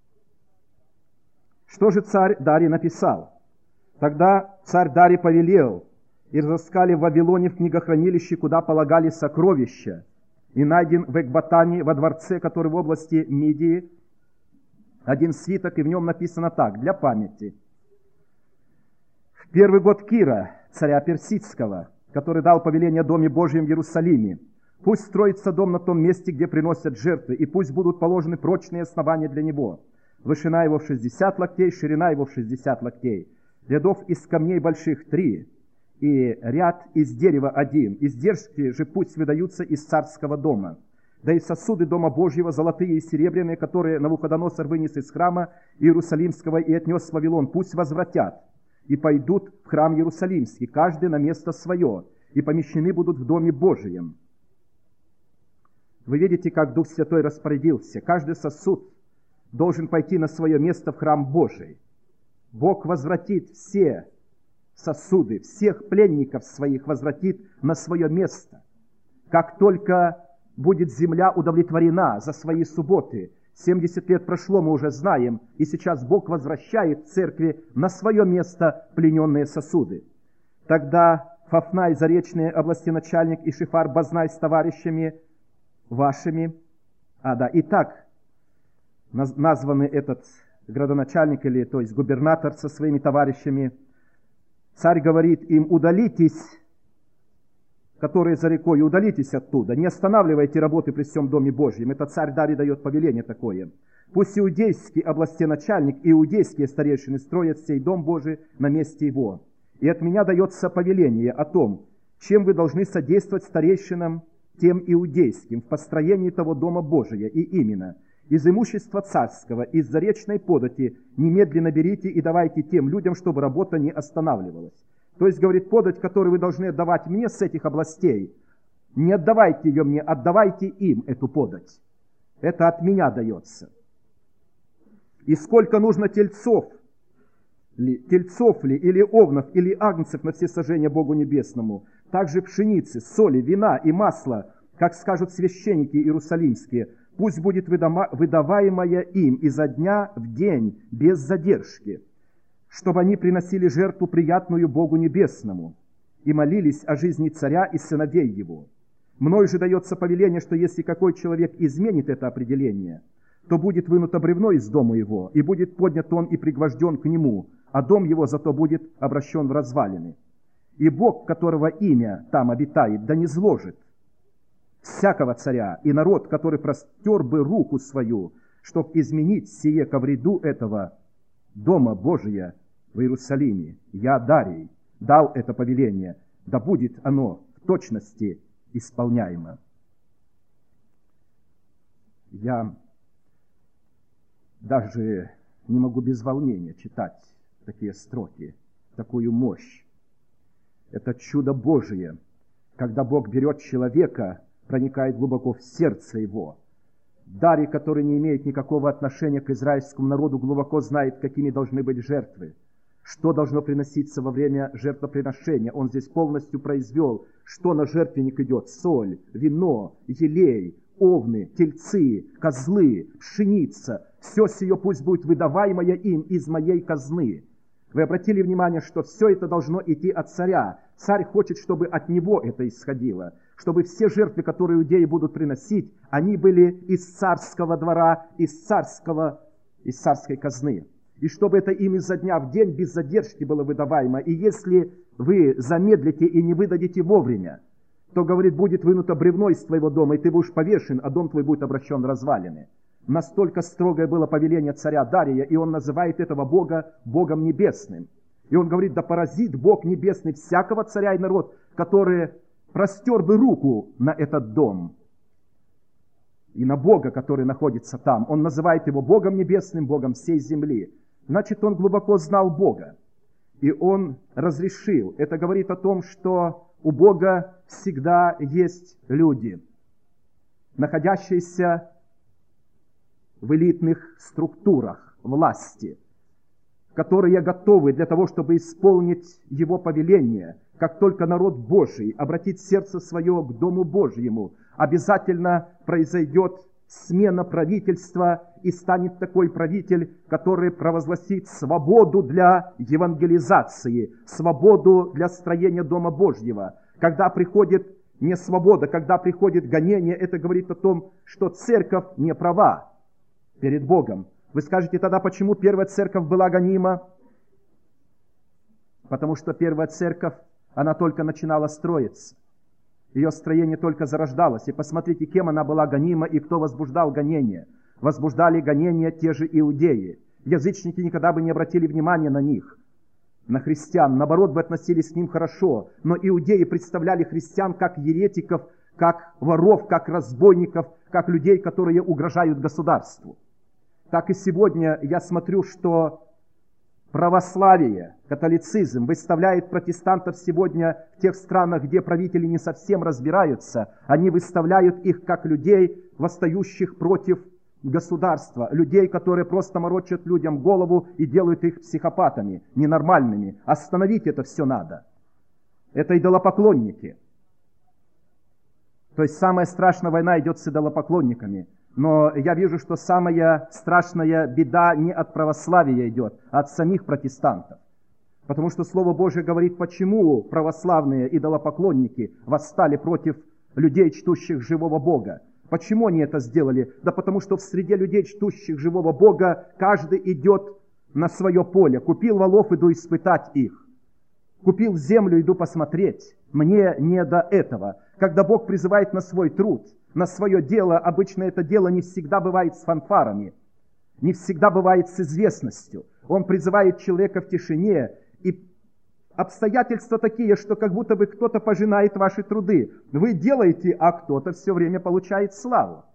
Что же царь Дарий написал? Тогда царь Дарий повелел, и разыскали в Вавилоне в книгохранилище, куда полагали сокровища, и найден в Экбатане, во дворце, который в области Мидии, один свиток, и в нем написано так, для памяти. В первый год Кира, царя Персидского, который дал повеление о Доме Божьем в Иерусалиме, пусть строится дом на том месте, где приносят жертвы, и пусть будут положены прочные основания для него. Вышина его в 60 локтей, ширина его в 60 локтей. Рядов из камней больших 3, и ряд из дерева 1. Издержки же пусть выдаются из царского дома. Да и сосуды Дома Божьего, золотые и серебряные, которые Навуходоносор вынес из храма Иерусалимского и отнес в Вавилон, пусть возвратят и пойдут в храм Иерусалимский, каждый на место свое, и помещены будут в Доме Божием. Вы видите, как Дух Святой распорядился. Каждый сосуд должен пойти на свое место в храм Божий. Бог возвратит все сосуды, всех пленников своих возвратит на свое место. Как только будет земля удовлетворена за свои субботы, 70 лет прошло, мы уже знаем, и сейчас Бог возвращает церкви на свое место плененные сосуды. Тогда Фафнай, заречный областеначальник, и Шифар Базнай с товарищами вашими. Итак, названный этот градоначальник, или то есть губернатор со своими товарищами, царь говорит им: удалитесь, которые за рекой, удалитесь оттуда, не останавливайте работы при всем Доме Божьем. Это царь Дарий дает повеление такое. Пусть иудейский областеначальник и иудейские старейшины строят сей Дом Божий на месте его. И от меня дается повеление о том, чем вы должны содействовать старейшинам тем иудейским в построении того Дома Божия, и именно из имущества царского, из заречной подати немедленно берите и давайте тем людям, чтобы работа не останавливалась. То есть, говорит, подать, которую вы должны отдавать мне с этих областей, не отдавайте ее мне, отдавайте им эту подать. Это от меня дается. И сколько нужно тельцов ли, или овнов, или агнцев на всесожжение Богу Небесному, также пшеницы, соли, вина и масла, как скажут священники иерусалимские, пусть будет выдаваемая им изо дня в день без задержки, чтобы они приносили жертву приятную Богу Небесному и молились о жизни царя и сыновей его. Мною же дается повеление, что если какой человек изменит это определение, то будет вынуто бревно из дома его, и будет поднят он и пригвожден к нему, а дом его зато будет обращен в развалины. И Бог, которого имя там обитает, да не зложит всякого царя и народ, который простер бы руку свою, чтоб изменить сие ко вреду этого Дома Божия в Иерусалиме. Я, Дарий, дал это повеление, да будет оно в точности исполняемо. Я даже не могу без волнения читать такие строки, такую мощь. Это чудо Божие, когда Бог берет человека, проникает глубоко в сердце его. Дарий, который не имеет никакого отношения к израильскому народу, глубоко знает, какими должны быть жертвы, что должно приноситься во время жертвоприношения. Он здесь полностью произвел, что на жертвенник идет: соль, вино, елей, овны, тельцы, козлы, пшеница. Все сие пусть будет выдаваемое им из моей казны. Вы обратили внимание, что все это должно идти от царя. Царь хочет, чтобы от него это исходило, чтобы все жертвы, которые иудеи будут приносить, они были из царского двора, из царской казны. И чтобы это им изо дня в день без задержки было выдаваемо. И если вы замедлите и не выдадите вовремя, то, говорит, будет вынуто бревно из твоего дома, и ты будешь повешен, а дом твой будет обращен в развалины. Настолько строгое было повеление царя Дария, и он называет этого Бога Богом Небесным. И он говорит: да поразит Бог Небесный всякого царя и народ, который простер бы руку на этот дом и на Бога, который находится там. Он называет его Богом Небесным, Богом всей земли. Значит, он глубоко знал Бога, и он разрешил. Это говорит о том, что у Бога всегда есть люди, находящиеся в элитных структурах власти, которые готовы для того, чтобы исполнить Его повеление. Как только народ Божий обратит сердце свое к Дому Божьему, обязательно произойдет смена правительства, и станет такой правитель, который провозгласит свободу для евангелизации, свободу для строения Дома Божьего. Когда приходит не свобода. Когда приходит гонение, это говорит о том, что церковь не права перед Богом. Вы скажете тогда, почему первая церковь была гонима? Потому что первая церковь, она только начинала строиться. Ее строение только зарождалось. И посмотрите, кем она была гонима и кто возбуждал гонение. Возбуждали гонения те же иудеи. Язычники никогда бы не обратили внимания на них, на христиан. Наоборот, бы относились к ним хорошо. Но иудеи представляли христиан как еретиков, как воров, как разбойников, как людей, которые угрожают государству. Так и сегодня я смотрю, что православие, католицизм выставляет протестантов сегодня в тех странах, где правители не совсем разбираются. Они выставляют их как людей, восстающих против государства, людей, которые просто морочат людям голову и делают их психопатами, ненормальными. Остановить это все надо. Это идолопоклонники. То есть самая страшная война идет с идолопоклонниками. Но я вижу, что самая страшная беда не от православия идет, а от самих протестантов. Потому что Слово Божие говорит, почему православные идолопоклонники восстали против людей, чтущих живого Бога. Почему они это сделали? Да потому что в среде людей, чтущих живого Бога, каждый идет на свое поле. Купил волов, иду испытать их. Купил землю, иду посмотреть. Мне не до этого. Когда Бог призывает на свой труд, на свое дело, обычно это дело не всегда бывает с фанфарами, не всегда бывает с известностью. Он призывает человека в тишине, и обстоятельства такие, что как будто бы кто-то пожинает ваши труды. Вы делаете, а кто-то все время получает славу.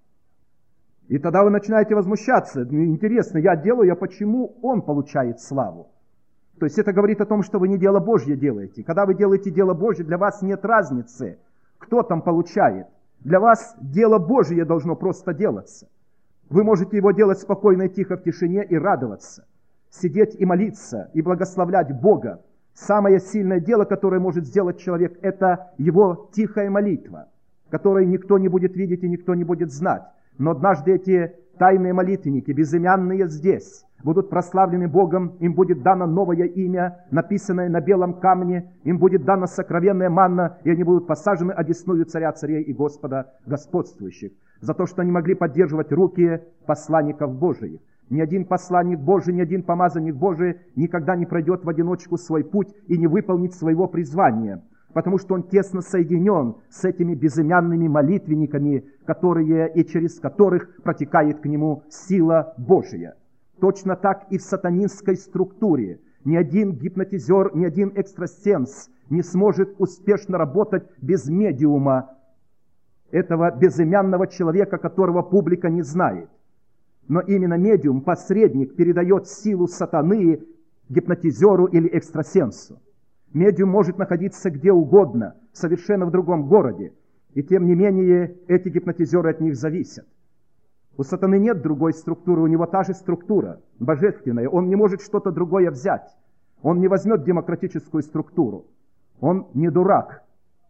И тогда вы начинаете возмущаться. Интересно, я делаю, а почему он получает славу? То есть это говорит о том, что вы не дело Божье делаете. Когда вы делаете дело Божье, для вас нет разницы, кто там получает. Для вас дело Божье должно просто делаться. Вы можете его делать спокойно и тихо в тишине и радоваться. Сидеть и молиться, и благословлять Бога. Самое сильное дело, которое может сделать человек, это его тихая молитва, которой никто не будет видеть и никто не будет знать. Но однажды эти тайные молитвенники, безымянные здесь, будут прославлены Богом, им будет дано новое имя, написанное на белом камне, им будет дана сокровенная манна, и они будут посажены одесную царя царей и Господа господствующих, за то, что они могли поддерживать руки посланников Божиих. Ни один посланник Божий, ни один помазанник Божий никогда не пройдет в одиночку свой путь и не выполнит своего призвания, потому что он тесно соединен с этими безымянными молитвенниками, которые и через которых протекает к нему сила Божия. Точно так и в сатанинской структуре. Ни один гипнотизер, ни один экстрасенс не сможет успешно работать без медиума, этого безымянного человека, которого публика не знает. Но именно медиум, посредник, передает силу сатаны гипнотизеру или экстрасенсу. Медиум может находиться где угодно, совершенно в другом городе. И тем не менее, эти гипнотизеры от них зависят. У сатаны нет другой структуры, у него та же структура, божественная. Он не может что-то другое взять. Он не возьмет демократическую структуру. Он не дурак.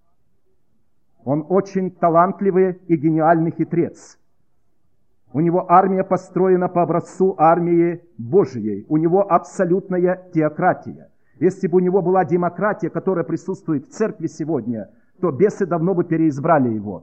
Он очень талантливый и гениальный хитрец. У него армия построена по образцу армии Божией. У него абсолютная теократия. Если бы у него была демократия, которая присутствует в церкви сегодня, то бесы давно бы переизбрали его.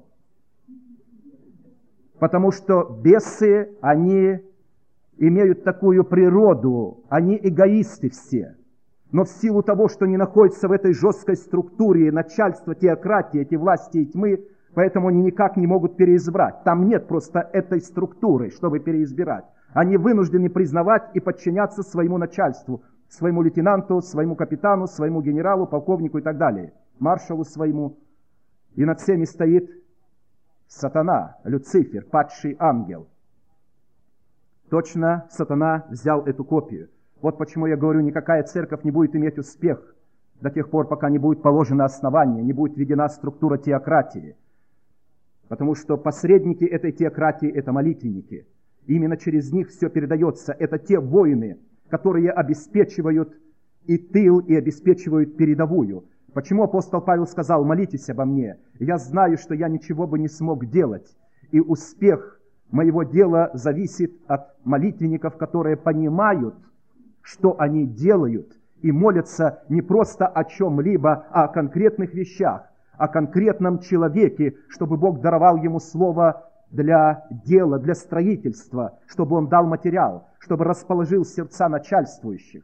Потому что бесы, они имеют такую природу, они эгоисты все. Но в силу того, что не находятся в этой жесткой структуре начальства, теократии, эти власти и тьмы, поэтому они никак не могут переизбрать. Там нет просто этой структуры, чтобы переизбирать. Они вынуждены признавать и подчиняться своему начальству, своему лейтенанту, своему капитану, своему генералу, полковнику и так далее, маршалу своему. И над всеми стоит сатана, Люцифер, падший ангел. Точно сатана взял эту копию. Вот почему я говорю, никакая церковь не будет иметь успех до тех пор, пока не будет положено основание, не будет введена структура теократии. Потому что посредники этой теократии – это молитвенники. Именно через них все передается. Это те воины, которые обеспечивают и тыл, и обеспечивают передовую. Почему апостол Павел сказал: «Молитесь обо мне, я знаю, что я ничего бы не смог делать, и успех моего дела зависит от молитвенников, которые понимают, что они делают, и молятся не просто о чем-либо, а о конкретных вещах, о конкретном человеке, чтобы Бог даровал ему слово для дела, для строительства, чтобы он дал материал, чтобы расположил сердца начальствующих.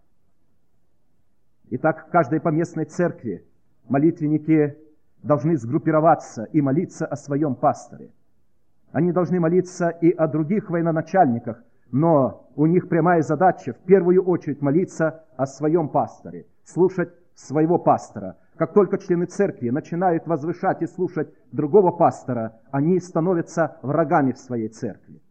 Итак, в каждой поместной церкви молитвенники должны сгруппироваться и молиться о своем пасторе. Они должны молиться и о других военачальниках, но у них прямая задача в первую очередь молиться о своем пасторе, слушать своего пастора. Как только члены церкви начинают возвышать и слушать другого пастора, они становятся врагами в своей церкви.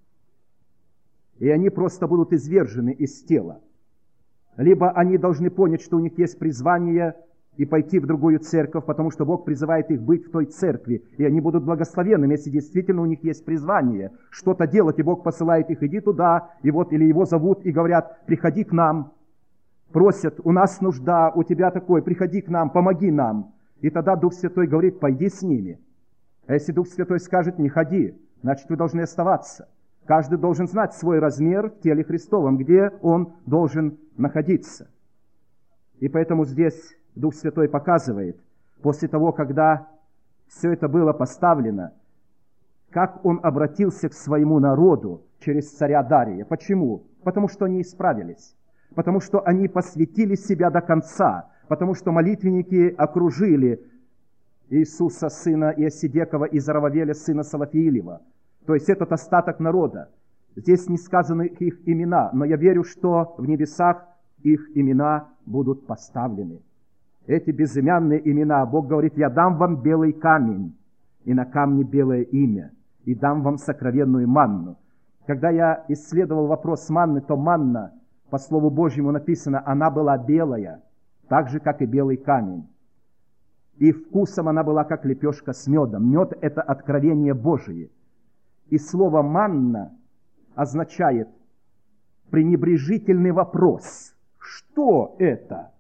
И они просто будут извержены из тела. Либо они должны понять, что у них есть призвание и пойти в другую церковь, потому что Бог призывает их быть в той церкви, и они будут благословенными, если действительно у них есть призвание что-то делать, и Бог посылает их: иди туда, и вот, или его зовут и говорят: приходи к нам. Просят: у нас нужда, у тебя такое, приходи к нам, помоги нам. И тогда Дух Святой говорит: пойди с ними. А если Дух Святой скажет: не ходи, значит, вы должны оставаться. Каждый должен знать свой размер в теле Христовом, где он должен находиться. И поэтому здесь Дух Святой показывает, после того, когда все это было поставлено, как он обратился к своему народу через царя Дария. Почему? Потому что они исправились. Потому что они посвятили себя до конца. Потому что молитвенники окружили Иисуса, сына Иосидекова, и Зарававеля, сына Салафиилева. То есть этот остаток народа. Здесь не сказаны их имена, но я верю, что в небесах их имена будут поставлены. Эти безымянные имена, Бог говорит: я дам вам белый камень, и на камне белое имя, и дам вам сокровенную манну. Когда я исследовал вопрос манны, то манна, по Слову Божьему написано, она была белая, так же, как и белый камень. И вкусом она была, как лепешка с медом. Мед – это откровение Божие. И слово «манна» означает пренебрежительный вопрос. Что это?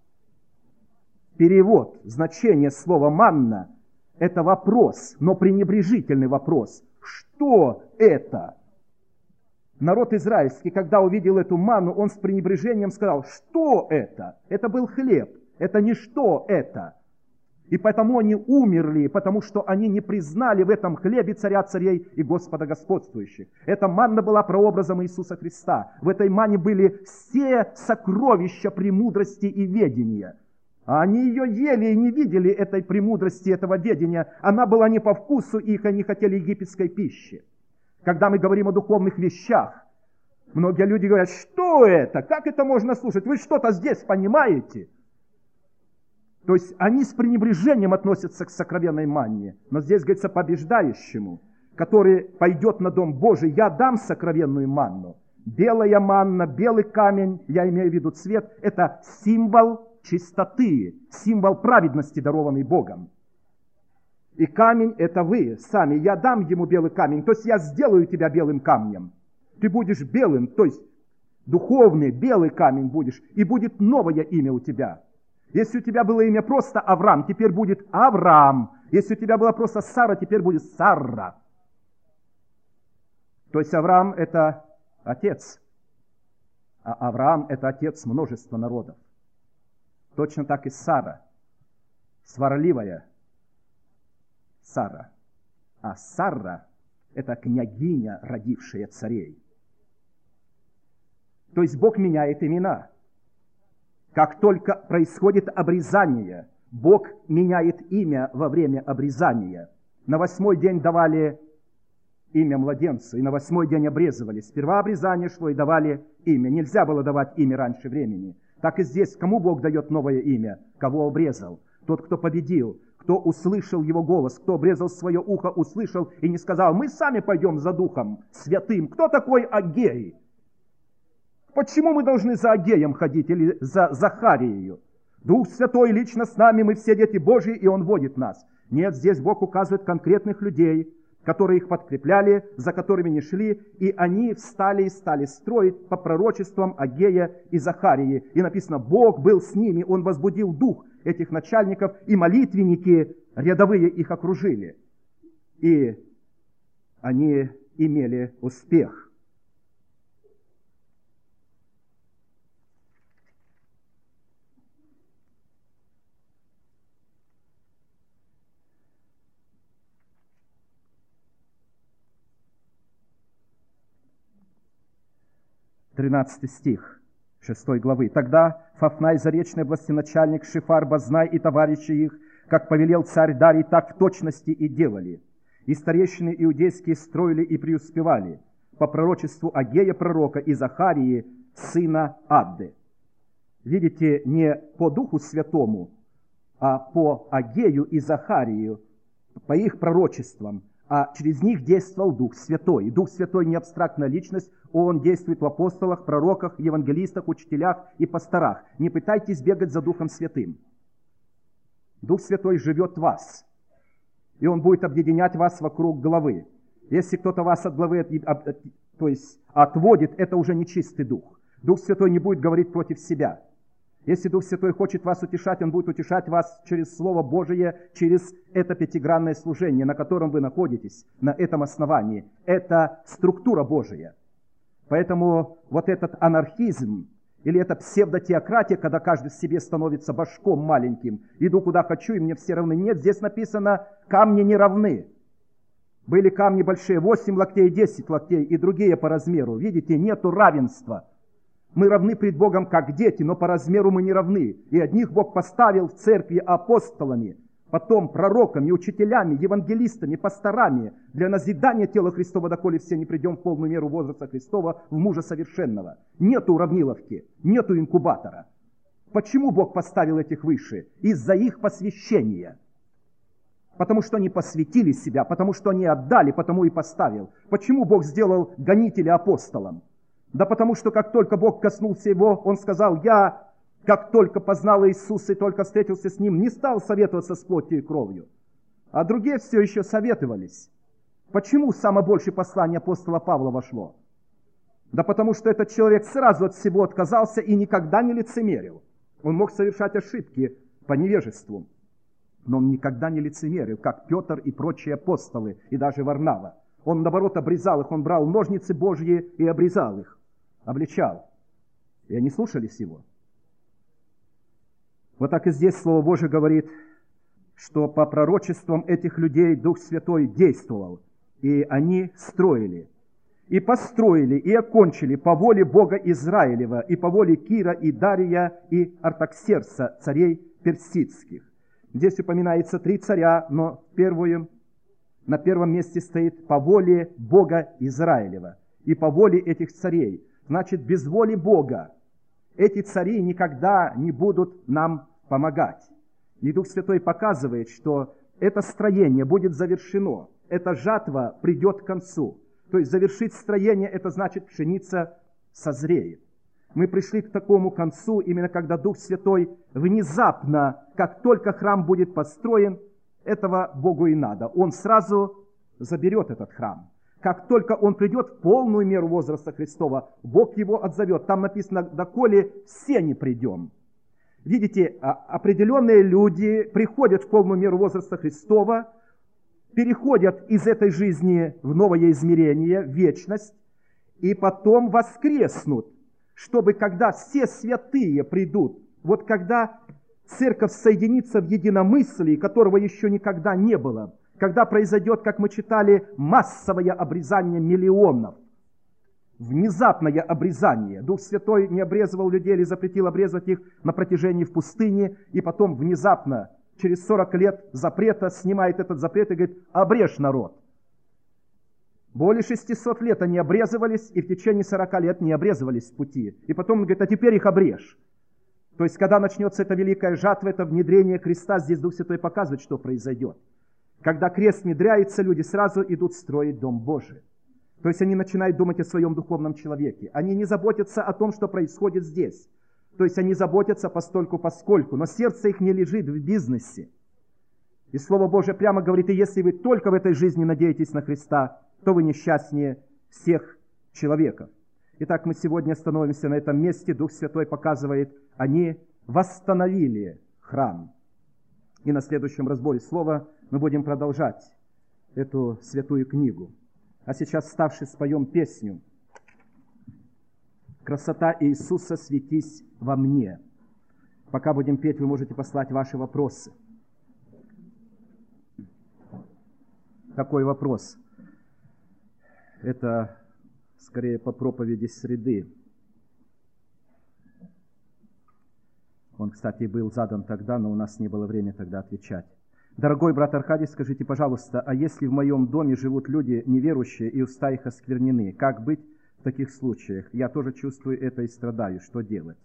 Перевод, значение слова «манна» – это вопрос, но пренебрежительный вопрос. Что это? Народ израильский, когда увидел эту манну, он с пренебрежением сказал: что это? Это был хлеб, это не что это. И потому они умерли, потому что они не признали в этом хлебе царя царей и Господа господствующих. Эта манна была прообразом Иисуса Христа. В этой манне были все сокровища премудрости и ведения. А они ее ели и не видели этой премудрости, этого ведения. Она была не по вкусу их, они хотели египетской пищи. Когда мы говорим о духовных вещах, многие люди говорят: что это? Как это можно слушать? Вы что-то здесь понимаете? То есть они с пренебрежением относятся к сокровенной манне. Но здесь говорится: побеждающему, который пойдет на дом Божий, я дам сокровенную манну. Белая манна, белый камень, я имею в виду цвет, это символ чистоты, символ праведности, дарованный Богом. И камень – это вы сами. Я дам ему белый камень, то есть я сделаю тебя белым камнем. Ты будешь белым, то есть духовный белый камень будешь, и будет новое имя у тебя. Если у тебя было имя просто Авраам, теперь будет Авраам. Если у тебя была просто Сара, теперь будет Сарра. То есть Авраам – это отец, а Авраам – это отец множества народов. Точно так и Сара, сварливая Сара. А Сарра – это княгиня, родившая царей. То есть Бог меняет имена. Как только происходит обрезание, Бог меняет имя во время обрезания. На 8-й день давали имя младенцу, и на 8-й день обрезывали. Сперва обрезание шло и давали имя. Нельзя было давать имя раньше времени. Так и здесь, кому Бог дает новое имя? Кого обрезал? Тот, кто победил, кто услышал его голос, кто обрезал свое ухо, услышал и не сказал: мы сами пойдем за Духом Святым. Кто такой Агей? Почему мы должны за Агеем ходить или за Захарией? Дух Святой лично с нами, мы все дети Божьи, и Он водит нас. Нет, здесь Бог указывает конкретных людей, которые их подкрепляли, за которыми не шли, и они встали и стали строить по пророчествам Агея и Захарии. И написано: Бог был с ними, Он возбудил дух этих начальников, и молитвенники рядовые их окружили. И они имели успех. 13 стих 6 главы. «Тогда Фафнай, заречный властеначальник, Шифар, Базнай и товарищи их, как повелел царь Дарий, так в точности и делали. И старейшины иудейские строили и преуспевали по пророчеству Агея пророка и Захарии, сына Адды». Видите, не по Духу Святому, а по Агею и Захарию, по их пророчествам, а через них действовал Дух Святой. И Дух Святой не абстрактная личность, Он действует в апостолах, пророках, евангелистах, учителях и пасторах. Не пытайтесь бегать за Духом Святым. Дух Святой живет в вас, и Он будет объединять вас вокруг главы. Если кто-то вас от главы отводит, это уже нечистый дух. Дух Святой не будет говорить против себя. Если Дух Святой хочет вас утешать, Он будет утешать вас через Слово Божие, через это пятигранное служение, на котором вы находитесь, на этом основании. Это структура Божия. Поэтому вот этот анархизм, или это псевдотеократия, когда каждый себе становится башком маленьким, иду куда хочу, и мне все равны. Нет, здесь написано, камни не равны. Были камни большие, 8 локтей, 10 локтей, и другие по размеру. Видите, нету равенства. Мы равны пред Богом, как дети, но по размеру мы не равны. И одних Бог поставил в церкви апостолами, потом пророками, учителями, евангелистами, пасторами, для назидания тела Христова, доколе все не придем в полную меру возраста Христова, в мужа совершенного. Нету уравниловки, нету инкубатора. Почему Бог поставил этих выше? Из-за их посвящения. Потому что они посвятили себя, потому что они отдали, потому и поставил. Почему Бог сделал гонителя апостолом? Да потому что как только Бог коснулся его, он сказал: я, как только познал Иисуса и только встретился с Ним, не стал советоваться с плотью и кровью. А другие все еще советовались. Почему самое большее послание апостола Павла вошло? Да потому что этот человек сразу от всего отказался и никогда не лицемерил. Он мог совершать ошибки по невежеству, но он никогда не лицемерил, как Петр и прочие апостолы, и даже Варнава. Он, наоборот, обрезал их, он брал ножницы Божьи и обрезал их, обличал. И они слушались его. Вот так и здесь Слово Божие говорит, что по пророчествам этих людей Дух Святой действовал, и они строили, и построили, и окончили по воле Бога Израилева, и по воле Кира, и Дария, и Артаксеркса, царей персидских. Здесь упоминается 3 царя, но на первом месте стоит по воле Бога Израилева и по воле этих царей. Значит, без воли Бога эти цари никогда не будут нам помогать. И Дух Святой показывает, что это строение будет завершено, эта жатва придет к концу. То есть завершить строение, это значит пшеница созреет. Мы пришли к такому концу, именно когда Дух Святой внезапно, как только храм будет построен, этого Богу и надо. Он сразу заберет этот храм. Как только он придет в полную меру возраста Христова, Бог его отзовет. Там написано: доколе все не придем. Видите, определенные люди приходят в полную меру возраста Христова, переходят из этой жизни в новое измерение, в вечность, и потом воскреснут, чтобы когда все святые придут, вот когда церковь соединится в единомыслии, которого еще никогда не было, когда произойдет, как мы читали, массовое обрезание миллионов, внезапное обрезание. Дух Святой не обрезывал людей или запретил обрезать их на протяжении в пустыне, и потом внезапно, через 40 лет запрета, снимает этот запрет и говорит: обрежь народ. Более 600 лет они обрезывались, и в течение 40 лет не обрезывались с пути. И потом он говорит: а теперь их обрежь. То есть, когда начнется эта великая жатва, это внедрение креста, здесь Дух Святой показывает, что произойдет. Когда крест внедряется, люди сразу идут строить Дом Божий. То есть, они начинают думать о своем духовном человеке. Они не заботятся о том, что происходит здесь. То есть, они заботятся постольку-поскольку, но сердце их не лежит в бизнесе. И Слово Божие прямо говорит: и если вы только в этой жизни надеетесь на Христа, то вы несчастнее всех человеков. Итак, мы сегодня остановимся на этом месте. Дух Святой показывает, они восстановили храм. И на следующем разборе слова мы будем продолжать эту святую книгу. А сейчас, вставши, споем песню «Красота Иисуса, светись во мне». Пока будем петь, вы можете послать ваши вопросы. Какой вопрос? Это скорее по проповеди среды. Он, кстати, был задан тогда, но у нас не было времени тогда отвечать. Дорогой брат Аркадий, скажите, пожалуйста, а если в моем доме живут люди неверующие и уста их осквернены, как быть в таких случаях? Я тоже чувствую это и страдаю. Что делать?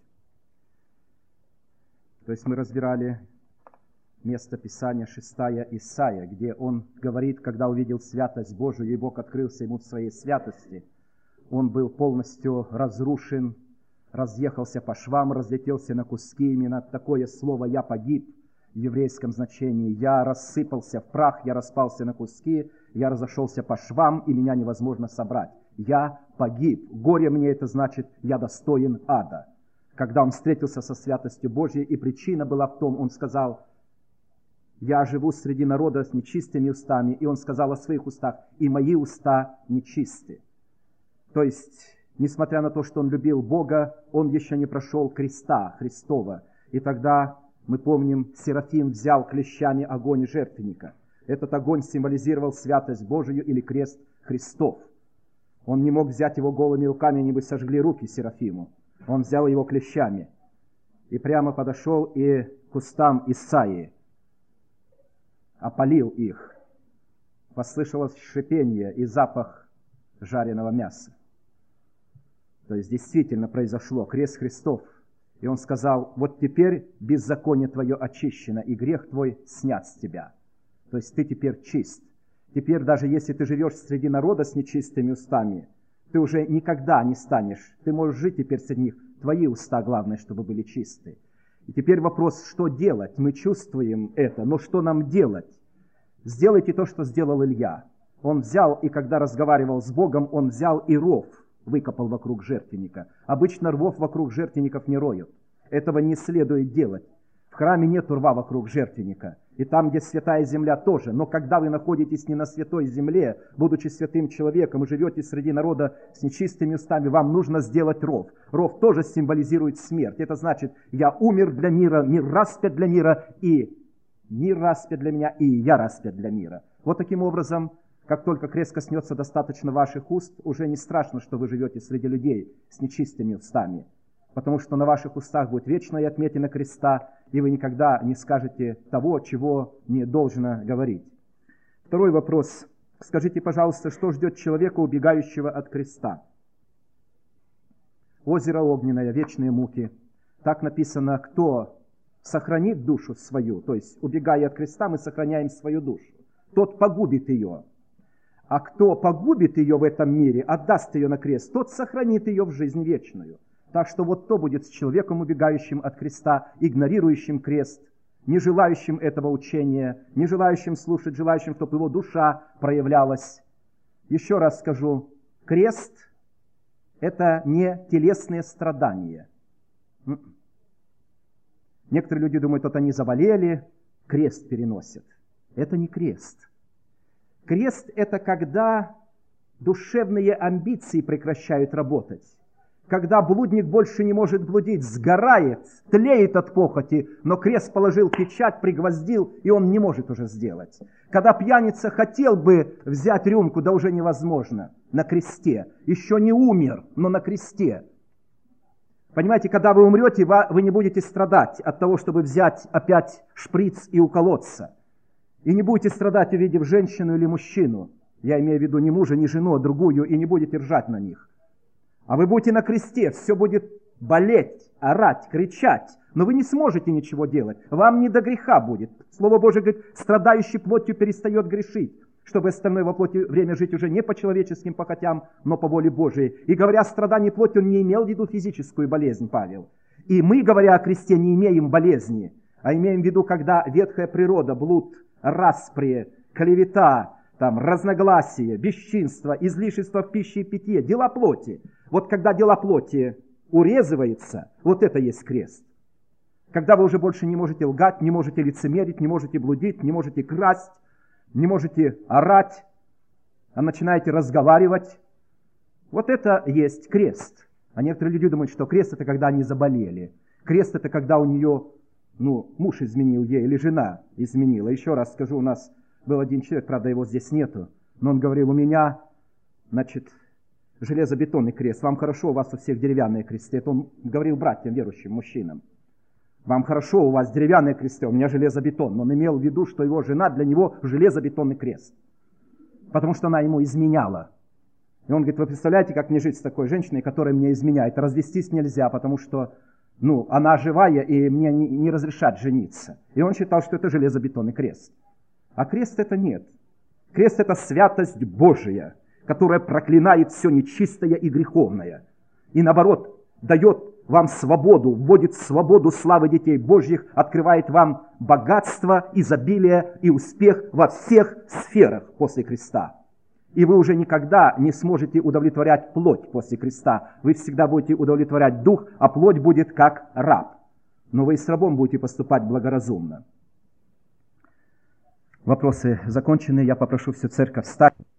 То есть мы разбирали место Писания 6 Исаия, где он говорит, когда увидел святость Божию, и Бог открылся ему в своей святости, он был полностью разрушен, разъехался по швам, разлетелся на куски. Именно такое слово «я погиб» в еврейском значении. Я рассыпался в прах, я распался на куски, я разошелся по швам, и меня невозможно собрать. Я погиб. Горе мне это значит, я достоин ада. Когда он встретился со святостью Божьей, и причина была в том, он сказал: я живу среди народа с нечистыми устами, и он сказал о своих устах: и мои уста нечисты. То есть, несмотря на то, что он любил Бога, он еще не прошел креста Христова. И тогда, мы помним, Серафим взял клещами огонь жертвенника. Этот огонь символизировал святость Божию или крест Христов. Он не мог взять его голыми руками, они бы сожгли руки Серафиму. Он взял его клещами и прямо подошел и к устам Исаии опалил их. Послышалось шипение и запах жареного мяса. То есть действительно произошло крест Христов. И он сказал: вот теперь беззаконие твое очищено, и грех твой снят с тебя. То есть ты теперь чист. Теперь даже если ты живешь среди народа с нечистыми устами, ты уже никогда не станешь. Ты можешь жить теперь среди них. Твои уста, главное, чтобы были чисты. И теперь вопрос, что делать? Мы чувствуем это, но что нам делать? Сделайте то, что сделал Илья. Он взял, и когда разговаривал с Богом, он взял и ров выкопал вокруг жертвенника. Обычно рвов вокруг жертвенников не роют. Этого не следует делать. В храме нет рва вокруг жертвенника. И там, где святая земля, тоже. Но когда вы находитесь не на святой земле, будучи святым человеком, и живете среди народа с нечистыми устами, вам нужно сделать ров. Ров тоже символизирует смерть. Это значит: я умер для мира, мир распят для мира, и мир распят для меня, и я распят для мира. Вот таким образом, как только крест коснется достаточно ваших уст, уже не страшно, что вы живете среди людей с нечистыми устами. Потому что на ваших устах будет вечная отметина креста, и вы никогда не скажете того, чего не должно говорить. Второй вопрос. Скажите, пожалуйста, что ждет человека, убегающего от креста? Озеро огненное, вечные муки. Так написано: кто сохранит душу свою, то есть, убегая от креста, мы сохраняем свою душу, тот погубит ее. А кто погубит ее в этом мире, отдаст ее на крест, тот сохранит ее в жизнь вечную. Так что вот то будет с человеком, убегающим от креста, игнорирующим крест, не желающим этого учения, не желающим слушать, желающим, чтобы его душа проявлялась. Еще раз скажу, крест – это не телесные страдания. Некоторые люди думают, вот они заболели, крест переносят. Это не крест. Крест – это когда душевные амбиции прекращают работать. Когда блудник больше не может блудить, сгорает, тлеет от похоти, но крест положил печать, пригвоздил, и он не может уже сделать. Когда пьяница хотел бы взять рюмку, да уже невозможно, на кресте. Еще не умер, но на кресте. Понимаете, когда вы умрете, вы не будете страдать от того, чтобы взять опять шприц и уколоться. И не будете страдать, увидев женщину или мужчину. Я имею в виду не мужа, не жену, а другую, и не будете ржать на них. А вы будете на кресте, все будет болеть, орать, кричать, но вы не сможете ничего делать. Вам не до греха будет. Слово Божие говорит: страдающий плотью перестает грешить, чтобы остальное во плоти время жить уже не по человеческим похотям, но по воле Божией. И говоря о страдании плоти, он не имел в виду физическую болезнь, Павел. И мы, говоря о кресте, не имеем болезни, а имеем в виду, когда ветхая природа, блуд, распри, клевета, там, разногласия, бесчинство, излишество в пище и питье, дела плоти. Вот когда дела плоти урезывается, вот это есть крест. Когда вы уже больше не можете лгать, не можете лицемерить, не можете блудить, не можете красть, не можете орать, а начинаете разговаривать, вот это есть крест. А некоторые люди думают, что крест — это когда они заболели. Крест — это когда у нее, муж изменил ей или жена изменила. Еще раз скажу, у нас был один человек, правда, его здесь нету, но он говорил: у меня, железобетонный крест, вам хорошо, у вас у всех деревянные кресты. Это он говорил братьям, верующим, мужчинам. Вам хорошо, у вас деревянные кресты, у меня железобетон. Но он имел в виду, что его жена для него железобетонный крест. Потому что она ему изменяла. И он говорит, вы представляете, как мне жить с такой женщиной, которая мне изменяет? Развестись нельзя, потому что она живая, и мне не разрешат жениться. И он считал, что это железобетонный крест. А крест это нет. Крест это святость Божия, которая проклинает все нечистое и греховное. И наоборот, дает вам свободу, вводит в свободу славы детей Божьих, открывает вам богатство, изобилие и успех во всех сферах после креста. И вы уже никогда не сможете удовлетворять плоть после креста. Вы всегда будете удовлетворять дух, а плоть будет как раб. Но вы и с рабом будете поступать благоразумно. Вопросы закончены. Я попрошу всю церковь встать.